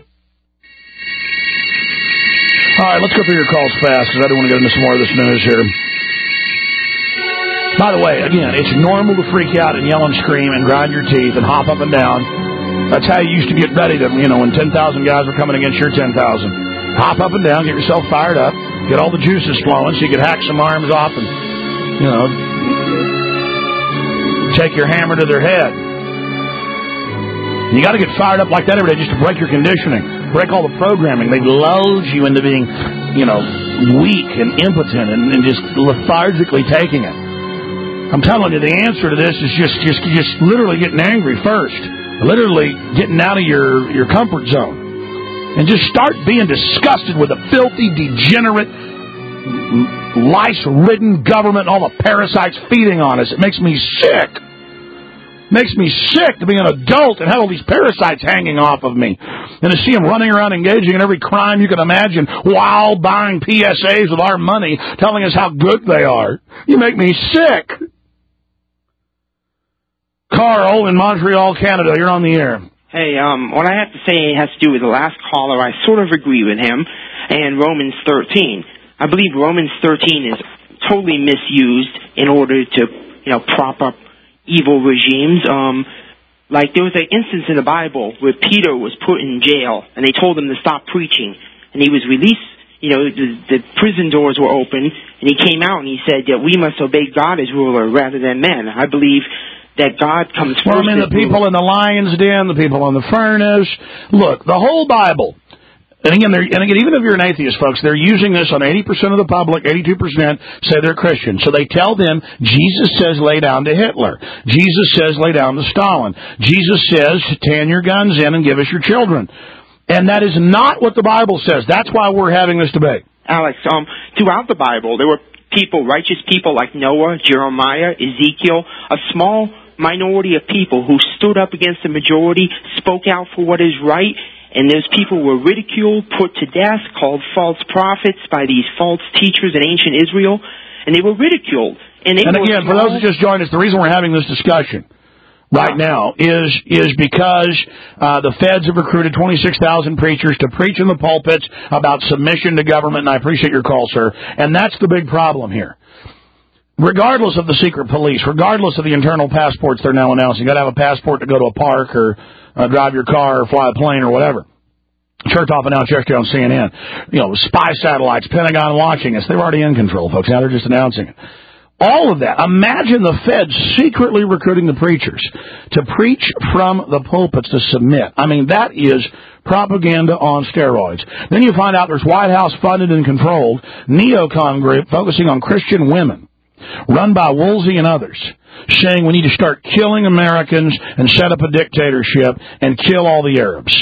All right, let's go through your calls fast because I don't want to get into some more of this news here. By the way, again, it's normal to freak out and yell and scream and grind your teeth and hop up and down. That's how you used to get ready to, you know, when ten thousand guys were coming against your ten thousand. Hop up and down, get yourself fired up, get all the juices flowing so you could hack some arms off and, you know, take your hammer to their head. You got to get fired up like that every day just to break your conditioning, break all the programming. They lulled you into being, you know, weak and impotent and, and just lethargically taking it. I'm telling you, the answer to this is just, just, just literally getting angry first, literally getting out of your, your comfort zone, and just start being disgusted with the filthy, degenerate, lice-ridden government and all the parasites feeding on us. It makes me sick. Makes me sick to be an adult and have all these parasites hanging off of me. And to see them running around engaging in every crime you can imagine while buying P S As with our money, telling us how good they are. You make me sick. Carl in Montreal, Canada, you're on the air. Hey, um, what I have to say has to do with the last caller. I sort of agree with him. And Romans thirteen. I believe Romans thirteen is totally misused in order to, you know, prop up evil regimes. Um, like there was an instance in the Bible where Peter was put in jail and they told him to stop preaching, and he was released. You know, the, the prison doors were open, and he came out and he said that we must obey God as ruler rather than men. I believe that God comes first. Well, I mean, the people in the lion's den, the people in the furnace. Look, the whole Bible And again, they're, and again, even if you're an atheist, folks, they're using this on eighty percent of the public. eighty-two percent say they're Christian. So they tell them, Jesus says lay down to Hitler. Jesus says lay down to Stalin. Jesus says tan your guns in and give us your children. And that is not what the Bible says. That's why we're having this debate. Alex, um, throughout the Bible, there were people, righteous people like Noah, Jeremiah, Ezekiel, a small minority of people who stood up against the majority, spoke out for what is right. And those people were ridiculed, put to death, called false prophets by these false teachers in ancient Israel, and they were ridiculed. And, they and were again, small. for those who just joined us, the reason we're having this discussion right now is is because uh, the feds have recruited twenty-six thousand preachers to preach in the pulpits about submission to government, and I appreciate your call, sir. And that's the big problem here. Regardless of the secret police, regardless of the internal passports they're now announcing, you got to have a passport to go to a park or uh, drive your car or fly a plane or whatever. Chertoff announced yesterday on C N N, you know, spy satellites, Pentagon watching us. They're already in control, folks. Now they're just announcing it. All of that. Imagine the feds secretly recruiting the preachers to preach from the pulpits to submit. I mean, that is propaganda on steroids. Then you find out there's White House funded and controlled neocon group focusing on Christian women, run by Woolsey and others, saying we need to start killing Americans and set up a dictatorship and kill all the Arabs.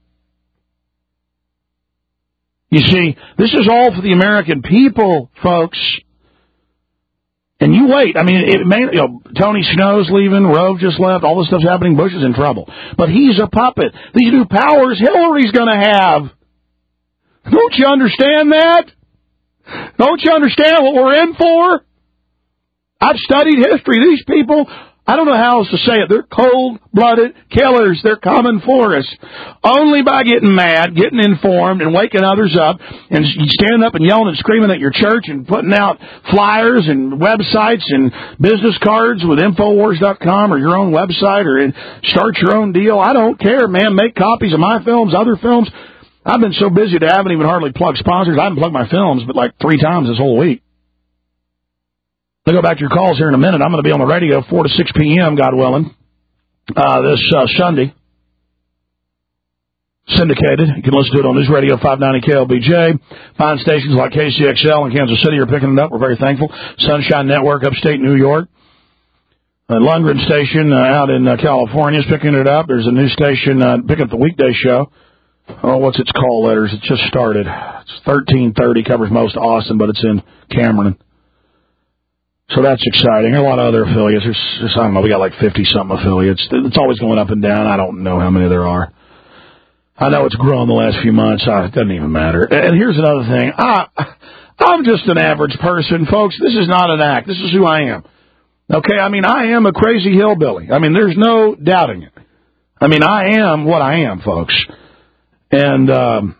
You see, this is all for the American people, folks. And you wait. I mean, it may, you know, Tony Snow's leaving, Rove just left, all this stuff's happening, Bush is in trouble. But he's a puppet. These new powers Hillary's going to have. Don't you understand that? Don't you understand what we're in for? I've studied history. These people, I don't know how else to say it. They're cold-blooded killers. They're coming for us. Only by getting mad, getting informed, and waking others up, and standing up and yelling and screaming at your church and putting out flyers and websites and business cards with Infowars dot com or your own website or in, start your own deal. I don't care, man. Make copies of my films, other films. I've been so busy that I haven't even hardly plugged sponsors. I haven't plugged my films but like three times this whole week. I'll go back to your calls here in a minute. I'm going to be on the radio four to six p.m., God willing, uh, this uh, Sunday. Syndicated. You can listen to it on News Radio five ninety K L B J. Fine stations like K C X L in Kansas City are picking it up. We're very thankful. Sunshine Network, upstate New York. Uh, Lundgren Station uh, out in uh, California is picking it up. There's a new station uh, picking up the weekday show. Oh, what's its call letters? It just started. It's thirteen thirty, covers most of Austin, but it's in Cameron. So that's exciting. There are a lot of other affiliates. There's, there's I don't know, we got like fifty-something affiliates. It's always going up and down. I don't know how many there are. I know it's grown the last few months. Uh, it doesn't even matter. And here's another thing. I, I'm just an average person, folks. This is not an act. This is who I am. Okay? I mean, I am a crazy hillbilly. I mean, there's no doubting it. I mean, I am what I am, folks. And um,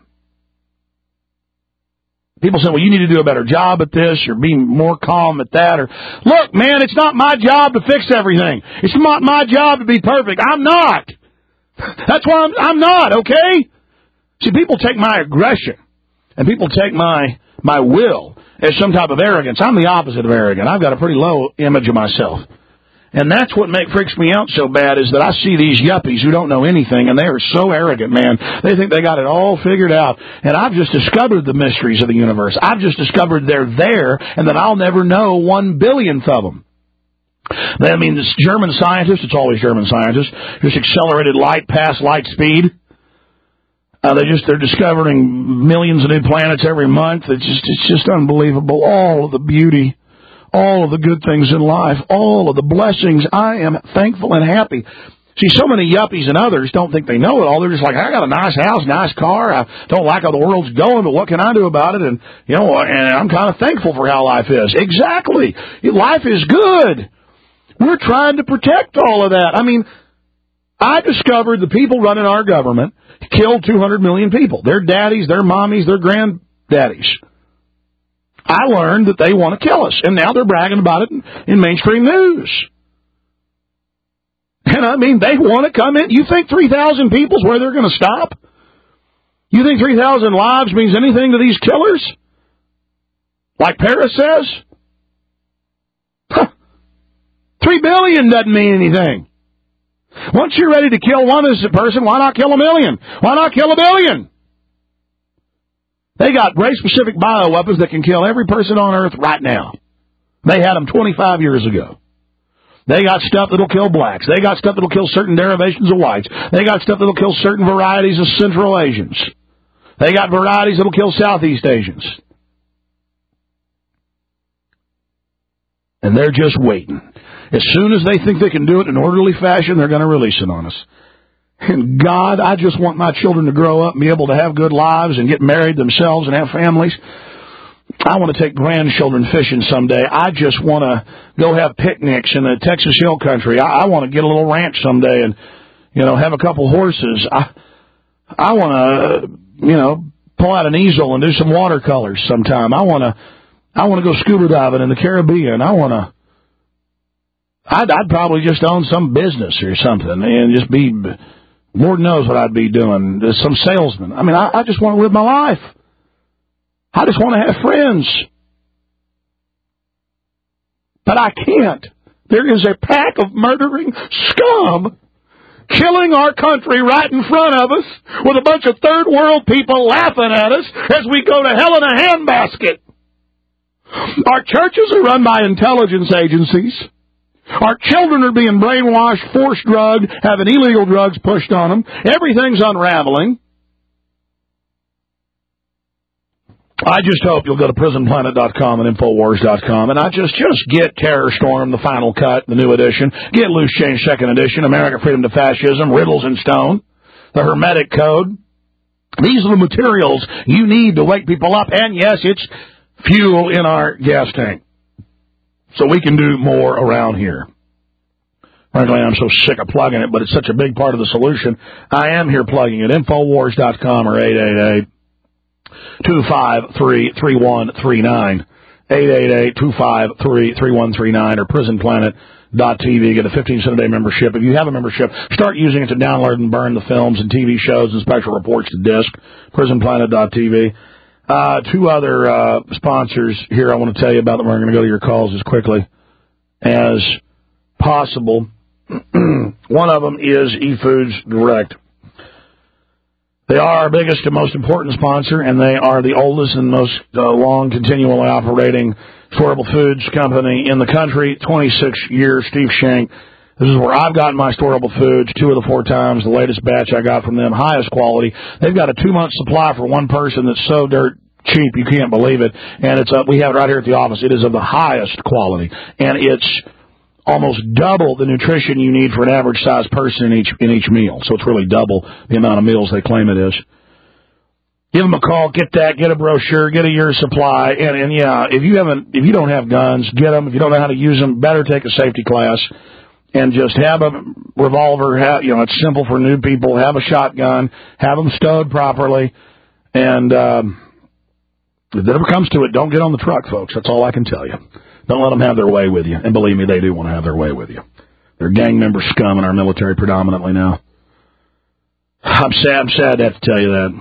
people say, well, you need to do a better job at this or be more calm at that. Or look, man, it's not my job to fix everything. It's not my job to be perfect. I'm not. That's why I'm, I'm not, okay? See, people take my aggression and people take my my will as some type of arrogance. I'm the opposite of arrogant. I've got a pretty low image of myself. And that's what make, freaks me out so bad is that I see these yuppies who don't know anything, and they are so arrogant, man. They think they got it all figured out. And I've just discovered the mysteries of the universe. I've just discovered they're there, and that I'll never know one billionth of them. I mean, this German scientists, it's always German scientists, just accelerated light past light speed. Uh, they just, they're discovering millions of new planets every month. It's just, it's just unbelievable. All of the beauty, all of the good things in life, all of the blessings. I am thankful and happy. See, so many yuppies and others don't think they know it all. They're just like, I got a nice house, nice car. I don't like how the world's going, but what can I do about it? And, you know, and I'm kind of thankful for how life is. Exactly. Life is good. We're trying to protect all of that. I mean, I discovered the people running our government killed two hundred million people. Their daddies, their mommies, their granddaddies. I learned that they want to kill us, and now they're bragging about it in, in mainstream news. And I mean, they want to come in. You think three thousand people is where they're going to stop? You think three thousand lives means anything to these killers? Like Paris says? Huh. Three billion doesn't mean anything. Once you're ready to kill one innocent person, why not kill a million? Why not kill a billion? They got race-specific bioweapons that can kill every person on Earth right now. They had them twenty-five years ago. They got stuff that'll kill blacks. They got stuff that'll kill certain derivations of whites. They got stuff that'll kill certain varieties of Central Asians. They got varieties that'll kill Southeast Asians. And they're just waiting. As soon as they think they can do it in an orderly fashion, they're going to release it on us. And God, I just want my children to grow up and be able to have good lives and get married themselves and have families. I want to take grandchildren fishing someday. I just want to go have picnics in the Texas Hill Country. I, I want to get a little ranch someday and, you know, have a couple horses. I, I want to, you know, pull out an easel and do some watercolors sometime. I want to, I want to go scuba diving in the Caribbean. I want to, I'd, I'd probably just own some business or something and just be, Lord knows what I'd be doing. Some salesman. I mean, I, I just want to live my life. I just want to have friends. But I can't. There is a pack of murdering scum killing our country right in front of us with a bunch of third world people laughing at us as we go to hell in a handbasket. Our churches are run by intelligence agencies. Our children are being brainwashed, forced drugged, having illegal drugs pushed on them. Everything's unraveling. I just hope you'll go to prison planet dot com and infowars dot com, and I just, just get Terror Storm, the final cut, the new edition. Get Loose Change, second edition, America Freedom to Fascism, Riddles in Stone, the Hermetic Code. These are the materials you need to wake people up, and yes, it's fuel in our gas tank. So we can do more around here. Frankly, I'm so sick of plugging it, but it's such a big part of the solution. I am here plugging it. infowars dot com or eight eight eight, two five three, three one three nine. eight eight eight, two five three, three one three nine or prison planet dot t v. Get a fifteen cent a day membership. If you have a membership, start using it to download and burn the films and T V shows and special reports to disk. prison planet dot t v. Uh, two other uh, sponsors here I want to tell you about that. We're going to go to your calls as quickly as possible. One of them is eFoods Direct. They are our biggest and most important sponsor, and they are the oldest and most uh, long continually operating storable foods company in the country. twenty-six years, Steve Shank. This is where I've gotten my storable foods two of the four times. The latest batch I got from them, highest quality. They've got a two-month supply for one person that's so dirt cheap you can't believe it. And it's uh, we have it right here at the office. It is of the highest quality, and it's almost double the nutrition you need for an average-sized person in each in each meal. So it's really double the amount of meals they claim it is. Give them a call, get that, get a brochure, get a year supply, and, and yeah, if you haven't, if you don't have guns, get them. If you don't know how to use them, better take a safety class. And just have a revolver, have, you know, it's simple for new people, have a shotgun, have them stowed properly, and um, if it ever comes to it, don't get on the truck, folks. That's all I can tell you. Don't let them have their way with you. And believe me, they do want to have their way with you. They're gang member scum in our military predominantly now. I'm sad, I'm sad to have to tell you that.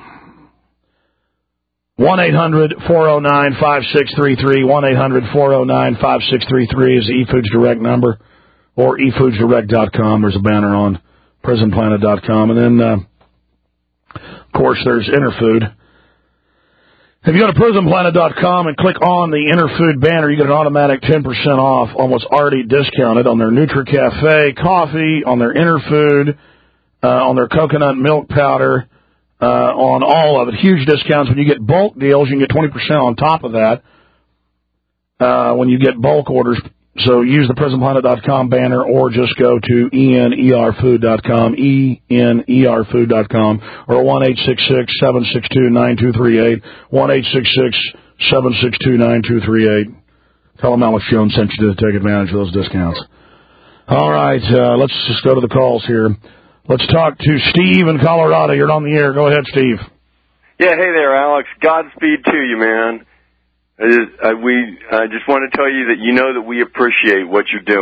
one eight hundred, four oh nine, five six three three, one eight hundred, four oh nine, five six three three is the eFoods Direct number. Or e foods direct dot com. There's a banner on prison planet dot com. And then, uh, of course, there's Interfood. If you go to prison planet dot com and click on the Interfood banner, you get an automatic ten percent off on what's already discounted on their NutriCafe coffee, on their Interfood, uh, on their coconut milk powder, uh, on all of it. Huge discounts. When you get bulk deals, you can get twenty percent on top of that uh, when you get bulk orders. So use the prison planet dot com banner or just go to E N E R food dot com, E N E R food dot com, or one eight six six, seven six two, nine two three eight, one eight six six, seven six two, nine two three eight. Tell them Alex Jones sent you to take advantage of those discounts. All right, uh, let's just go to the calls here. Let's talk to Steve in Colorado. You're on the air. Go ahead, Steve. Yeah, hey there, Alex. Godspeed to you, man. I just, I, we, I just want to tell you that you know that we appreciate what you're doing,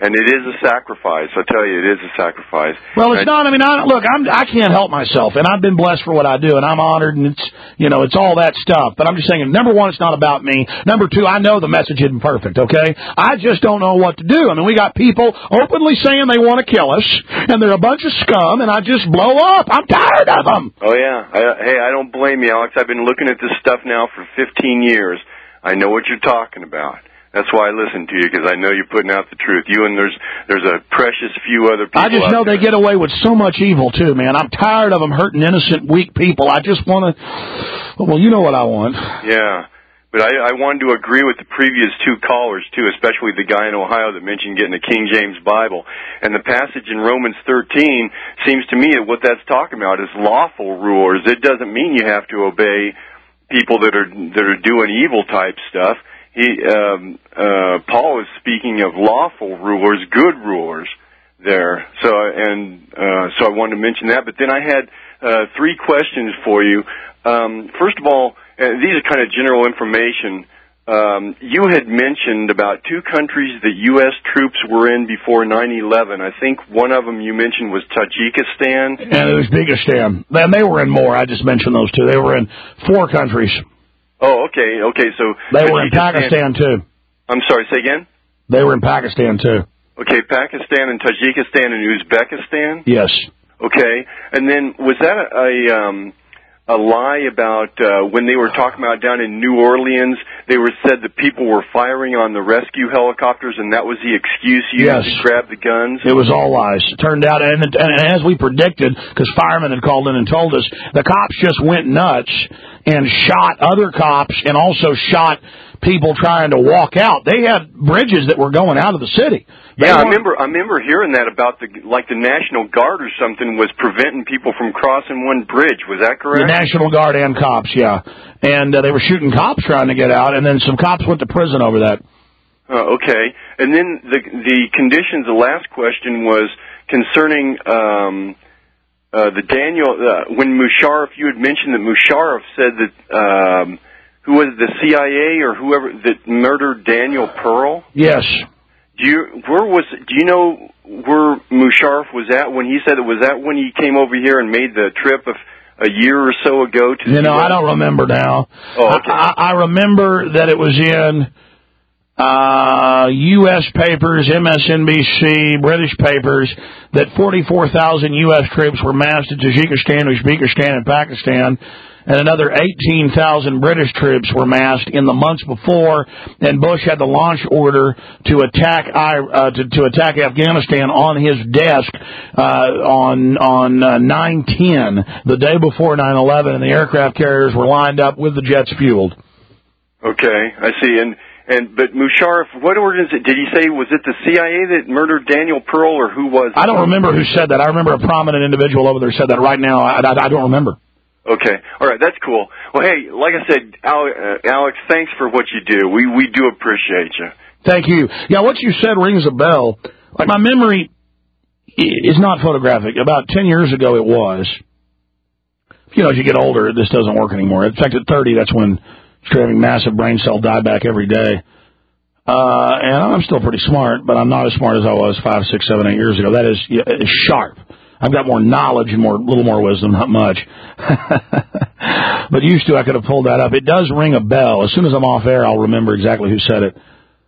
And it is a sacrifice. I tell you, it is a sacrifice. Well, it's and, not. I mean, I, look, I'm, I can't help myself, and I've been blessed for what I do, and I'm honored, and it's, you know, it's all that stuff. But I'm just saying, number one, it's not about me. Number two, I know the message isn't perfect, okay? I just don't know what to do. I mean, we got people openly saying they want to kill us, and they're a bunch of scum, and I just blow up. I'm tired of them. Oh, yeah. I, hey, I don't blame you, Alex. I've been looking at this stuff now for fifteen years. I know what you're talking about. That's why I listen to you, because I know you're putting out the truth. You and there's there's a precious few other people. I just know they get away with so much evil, too, man. I'm tired of them hurting innocent, weak people. I just want to, well, you know what I want. Yeah. But I, I wanted to agree with the previous two callers, too, especially the guy in Ohio that mentioned getting a King James Bible. And the passage in Romans thirteen seems to me that what that's talking about is lawful rulers. It doesn't mean you have to obey people that are that are doing evil type stuff. He, um, uh, Paul is speaking of lawful rulers, good rulers there. So, and, uh, so I wanted to mention that. But then I had, uh, three questions for you. Um, first of all, uh, these are kind of general information. Um, you had mentioned about two countries that U S troops were in before nine eleven. I think one of them you mentioned was Tajikistan. And it was Uzbekistan. And they were in more. I just mentioned those two. They were in four countries. Oh, okay, okay, so... They were in Pakistan, too. I'm sorry, say again? They were in Pakistan, too. Okay, Pakistan and Tajikistan and Uzbekistan? Yes. Okay, and then was that a, a, um, a lie about uh, when they were talking about down in New Orleans, they were said that people were firing on the rescue helicopters and that was the excuse used yes. to grab the guns? It was all lies. It turned out, and, and, and as we predicted, because firemen had called in and told us, the cops just went nuts and shot other cops and also shot people trying to walk out. They had bridges that were going out of the city. They yeah, I remember I remember hearing that about the like the National Guard or something was preventing people from crossing one bridge. Was that correct? The National Guard and cops, yeah. And uh, they were shooting cops trying to get out, and then some cops went to prison over that. Uh, okay. And then the the conditions, the last question was concerning... Um, Uh, the Daniel, uh, when Musharraf, you had mentioned that Musharraf said that, um, who was it, the C I A or whoever that murdered Daniel Pearl? Yes. Do you, where was, do you know where Musharraf was at when he said it? Was that when he came over here and made the trip of a year or so ago to You know, I don't remember now. Oh, okay. I, I, I remember that it was in, Uh, U S papers, M S N B C, British papers, that forty-four thousand U S troops were massed in Tajikistan, Uzbekistan, and Pakistan, and another eighteen thousand British troops were massed in the months before, and Bush had the launch order to attack uh, to, to attack Afghanistan on his desk uh, on on uh, nine ten, the day before nine eleven, and the aircraft carriers were lined up with the jets fueled. Okay, I see, and... And but Musharraf, what organization did he say? Was it the C I A that murdered Daniel Pearl, or who was it? I don't remember who said that. I remember a prominent individual over there said that. Right now, I, I, I don't remember. Okay, all right, that's cool. Well, hey, like I said, Alex, thanks for what you do. We we do appreciate you. Thank you. Yeah, what you said rings a bell. Like, my memory is not photographic. About ten years ago, it was. You know, as you get older, this doesn't work anymore. In fact, at thirty, that's when you're having massive brain cell dieback every day. Uh, and I'm still pretty smart, but I'm not as smart as I was five, six, seven, eight years ago. That is, is sharp. I've got more knowledge and more, little more wisdom, not much. But used to, I could have pulled that up. It does ring a bell. As soon as I'm off air, I'll remember exactly who said it.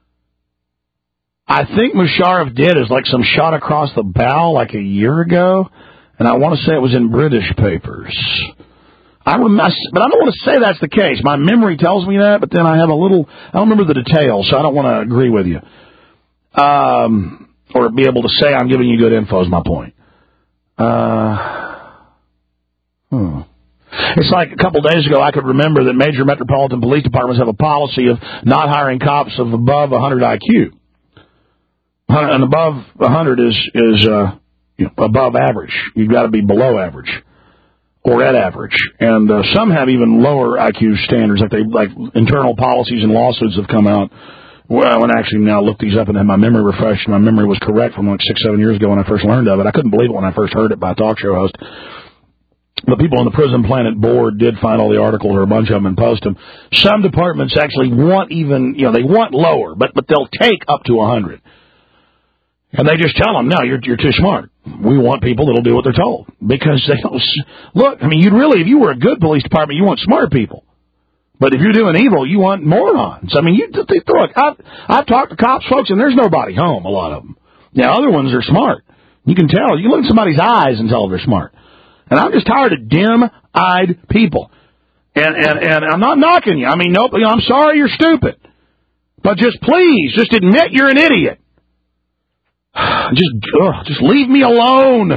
I think Musharraf did is like some shot across the bow like a year ago, and I want to say it was in British papers. I rem- but I don't want to say that's the case. My memory tells me that, but then I have a little, I don't remember the details, so I don't want to agree with you. Um, or be able to say I'm giving you good info is my point. Uh, hmm. It's like a couple days ago I could remember that major metropolitan police departments have a policy of not hiring cops of above one hundred I Q. And above one hundred is, is uh, you know, above average. You've got to be below average. Or at average, and uh, some have even lower I Q standards. Like they, like internal policies and lawsuits have come out. Well, I went actually now look these up and had my memory refreshed. My memory was correct from like six, seven years ago when I first learned of it. I couldn't believe it when I first heard it by a talk show host. But people on the Prison Planet board did find all the articles, or a bunch of them, and post them. Some departments actually want even, you know, they want lower, but but they'll take up to one hundred. And they just tell them, no, you're you're too smart. We want people that'll do what they're told. Because they don't... Look, I mean, you'd really, if you were a good police department, you want smart people. But if you're doing evil, you want morons. I mean, you they, look, I've, I've talked to cops, folks, and there's nobody home, a lot of them. Now, other ones are smart. You can tell. You can look at somebody's eyes and tell they're smart. And I'm just tired of dim-eyed people. And, and, and I'm not knocking you. I mean, nope, you know, I'm sorry you're stupid. But just please, just admit you're an idiot. Just, ugh, just leave me alone.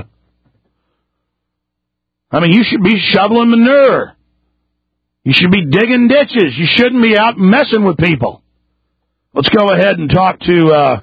I mean, you should be shoveling manure. You should be digging ditches. You shouldn't be out messing with people. Let's go ahead and talk to uh,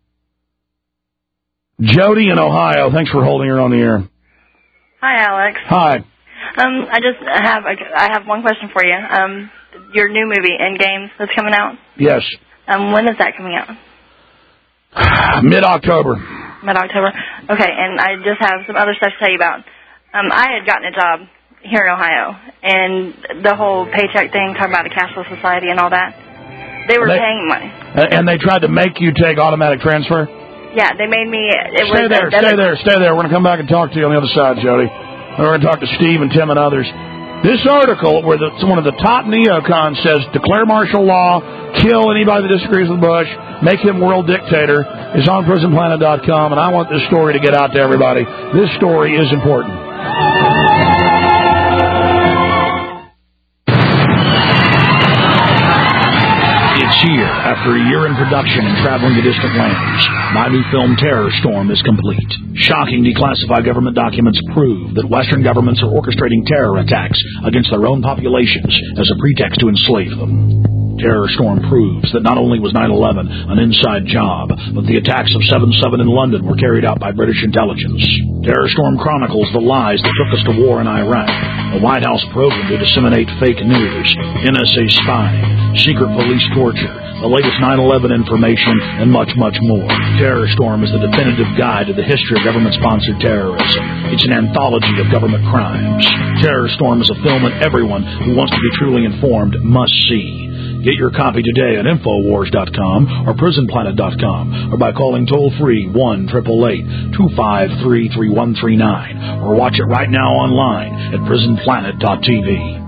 Jody in Ohio. Thanks for holding her on the air. Hi, Alex. Hi. Um, I just have I have one question for you. Um, your new movie, Endgame, that's coming out. Yes. Um, when is that coming out? Mid-October. Mid-October. Okay, and I just have some other stuff to tell you about. Um, I had gotten a job here in Ohio, and the whole paycheck thing, talking about a cashless society and all that, they were they, paying money. And they tried to make you take automatic transfer? Yeah, they made me... It stay was there, stay there, stay there. We're going to come back and talk to you on the other side, Jody. We're going to talk to Steve and Tim and others. This article, where the, one of the top neocons says, declare martial law, kill anybody that disagrees with Bush, make him world dictator, is on prison planet dot com, and I want this story to get out to everybody. This story is important. It's here, after a year in production and traveling to distant lands. My new film, Terror Storm, is complete. Shocking declassified government documents prove that Western governments are orchestrating terror attacks against their own populations as a pretext to enslave them. Terror Storm proves that not only was nine eleven an inside job, but the attacks of seven seven in London were carried out by British intelligence. Terror Storm chronicles the lies that took us to war in Iraq, a White House program to disseminate fake news, N S A spying, secret police torture, the latest nine eleven information, and much, much more. Terror Storm is the definitive guide to the history of government-sponsored terrorism. It's an anthology of government crimes. Terror Storm is a film that everyone who wants to be truly informed must see. Get your copy today at Infowars dot com or Prison Planet dot com or by calling toll-free one eight eight eight, two five three, three one three nine or watch it right now online at Prison Planet dot T V.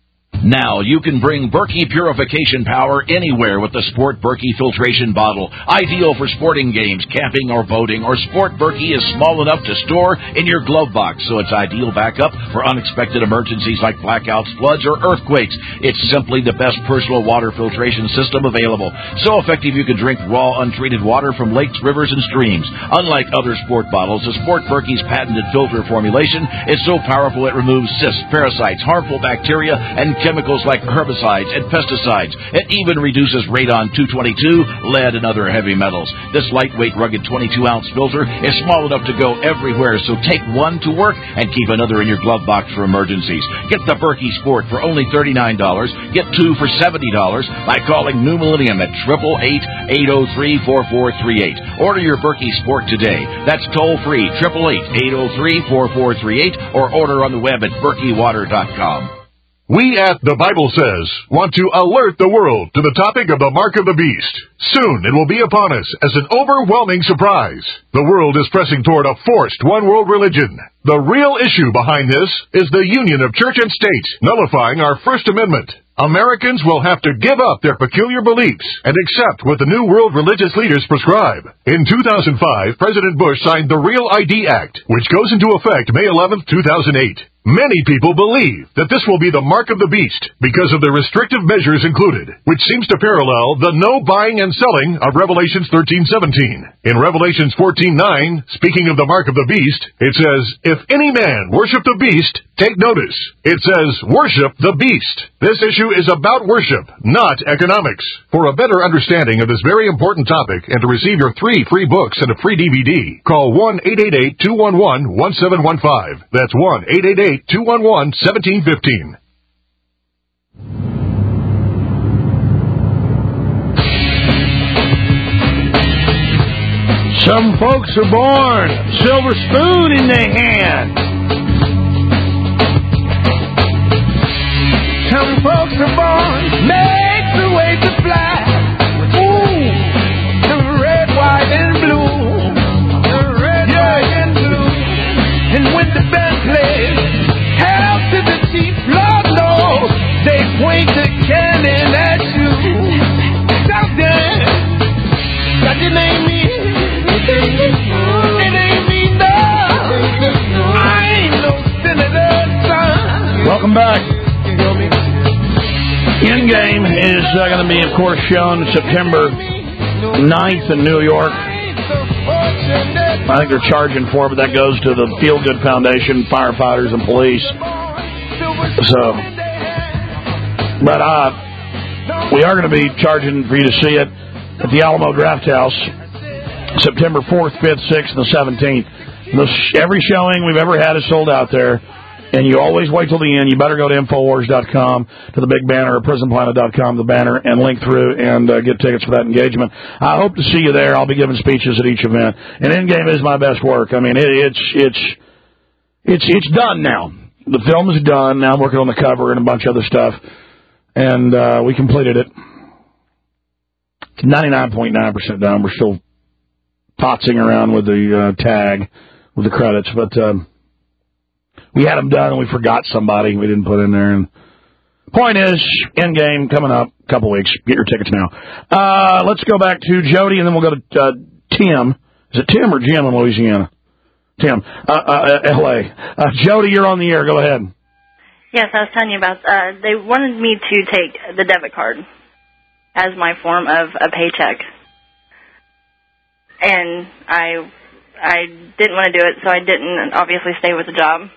Now you can bring Berkey purification power anywhere with the Sport Berkey filtration bottle. Ideal for sporting games, camping, or boating. Or Sport Berkey is small enough to store in your glove box, so it's ideal backup for unexpected emergencies like blackouts, floods, or earthquakes. It's simply the best personal water filtration system available. So effective you can drink raw, untreated water from lakes, rivers, and streams. Unlike other sport bottles, the Sport Berkey's patented filter formulation is so powerful it removes cysts, parasites, harmful bacteria, and chemicals like herbicides and pesticides. It even reduces radon two twenty-two, lead, and other heavy metals. This lightweight, rugged twenty-two ounce filter is small enough to go everywhere, so take one to work and keep another in your glove box for emergencies. Get the Berkey Sport for only thirty-nine dollars. Get two for seventy dollars by calling New Millennium at eight eight eight, eight oh three, four four three eight. Order your Berkey Sport today. That's toll-free, eight eight eight, eight oh three, four four three eight, or order on the web at Berkey Water dot com. We at The Bible Says want to alert the world to the topic of the Mark of the Beast. Soon it will be upon us as an overwhelming surprise. The world is pressing toward a forced one-world religion. The real issue behind this is the union of church and state, nullifying our First Amendment. Americans will have to give up their peculiar beliefs and accept what the new world religious leaders prescribe. In two thousand five, President Bush signed the Real I D Act, which goes into effect May eleventh, two thousand eight. Many people believe that this will be the mark of the beast because of the restrictive measures included, which seems to parallel the no buying and selling of Revelations thirteen seventeen. In Revelations fourteen nine, speaking of the mark of the beast, it says, "If any man worship the beast, take notice." It says, "Worship the beast." This issue is about worship, not economics. For a better understanding of this very important topic and to receive your three free books and a free D V D, call one eight eight eight, two one one, one seven one five. That's one eight eight eight, two one one, one seven one five. Some folks are born silver spoon in their hand. Some folks are born makes the way to fly. Ooh, some red, white, and blue. Welcome back. Endgame is uh, going to be, of course, shown September ninth in New York. I think they're charging for it, but that goes to the Feel Good Foundation, firefighters, and police. So, but uh, we are going to be charging for you to see it at the Alamo Draft House, September fourth, fifth, sixth, and the seventeenth. Every showing we've ever had is sold out there. And you always wait till the end. You better go to Infowars dot com, to the big banner, or Prison Planet dot com, the banner, and link through and uh, get tickets for that engagement. I hope to see you there. I'll be giving speeches at each event. And Endgame is my best work. I mean, it, it's it's it's it's done now. The film is done. Now I'm working on the cover and a bunch of other stuff. And uh, we completed it. It's ninety-nine point nine percent done. We're still potzing around with the uh, tag, with the credits, but... Um, We had them done, and we forgot somebody we didn't put in there. And point is, Endgame coming up, a couple weeks. Get your tickets now. Uh, let's go back to Jody, and then we'll go to uh, Tim. Is it Tim or Jim in Louisiana? Tim, uh, uh, L A. Uh, Jody, you're on the air. Go ahead. Yes, I was telling you about, uh, they wanted me to take the debit card as my form of a paycheck. And I I didn't want to do it, so I didn't obviously stay with the job.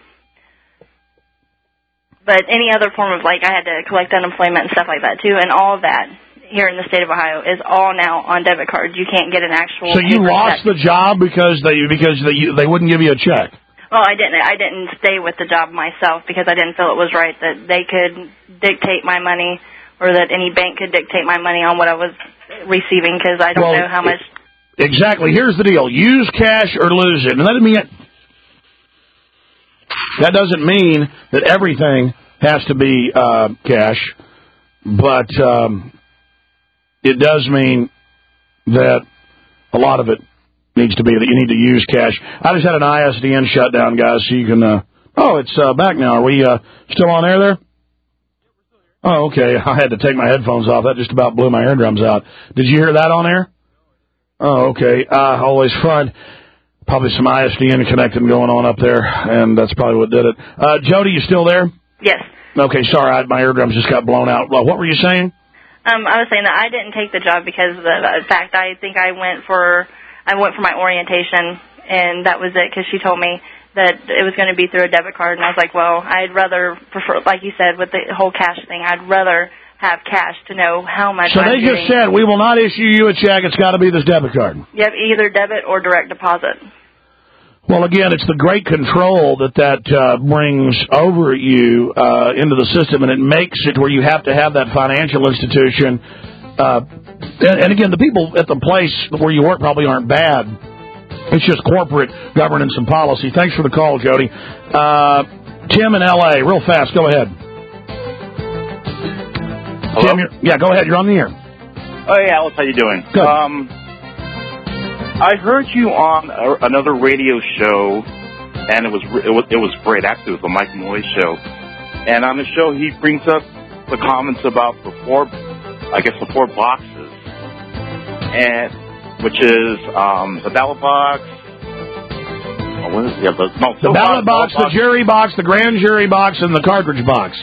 But any other form of, like, I had to collect unemployment and stuff like that, too, and all of that here in the state of Ohio is all now on debit cards. You can't get an actual... So you lost check. the job because they because they, they wouldn't give you a check? Well, I didn't. I didn't stay with the job myself because I didn't feel it was right that they could dictate my money or that any bank could dictate my money on what I was receiving because I don't well, know how much... Exactly. Here's the deal. Use cash or lose it. And that doesn't mean... That doesn't mean that everything has to be uh, cash, but um, it does mean that a lot of it needs to be that you need to use cash. I just had an I S D N shutdown, guys, so you can... Uh, oh, it's uh, back now. Are we uh, still on air there? Oh, okay. I had to take my headphones off. That just about blew my eardrums out. Did you hear that on air? Oh, okay. Uh, always fun. Probably some I S D N connecting going on up there, and that's probably what did it. Uh, Jody, you still there? Yes. Okay, sorry, I, my eardrums just got blown out. Well, what were you saying? Um, I was saying that I didn't take the job because of the, the fact I think I went for I went for my orientation, and that was it because she told me that it was going to be through a debit card, and I was like, well, I'd rather prefer, like you said, with the whole cash thing, I'd rather have cash to know how much So I'm they just getting. said, we will not issue you a check, it's got to be this debit card. Yep, either debit or direct deposit. Well, again, it's the great control that that uh, brings over you uh, into the system, and it makes it where you have to have that financial institution. Uh, and, and again, the people at the place where you work probably aren't bad. It's just corporate governance and policy. Thanks for the call, Jody. Uh, Tim in L A, real fast. Go ahead. Hello? Tim, you're, yeah, go ahead. You're on the air. Oh, hey, Alice, how you doing? Good. Um, I heard you on a, another radio show, and it was, it was it was great. Actually, it was the Mike Moy show. And on the show, he brings up the comments about the four, I guess, the four boxes, and which is um, the ballot box. Oh, what is it? Yeah, the, no, The ballot box, the jury box, the grand jury box, and the cartridge box.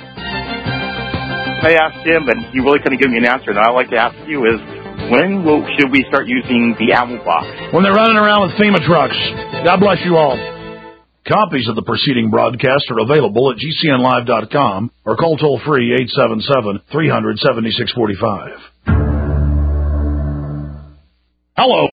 I asked him, and he really couldn't give me an answer. And I'd like to ask you is, when will, should we start using the ammo box? When they're running around with FEMA trucks. God bless you all. Copies of the preceding broadcast are available at G C N live dot com or call toll-free eight seven seven, three hundred, seventy-six forty-five. Hello.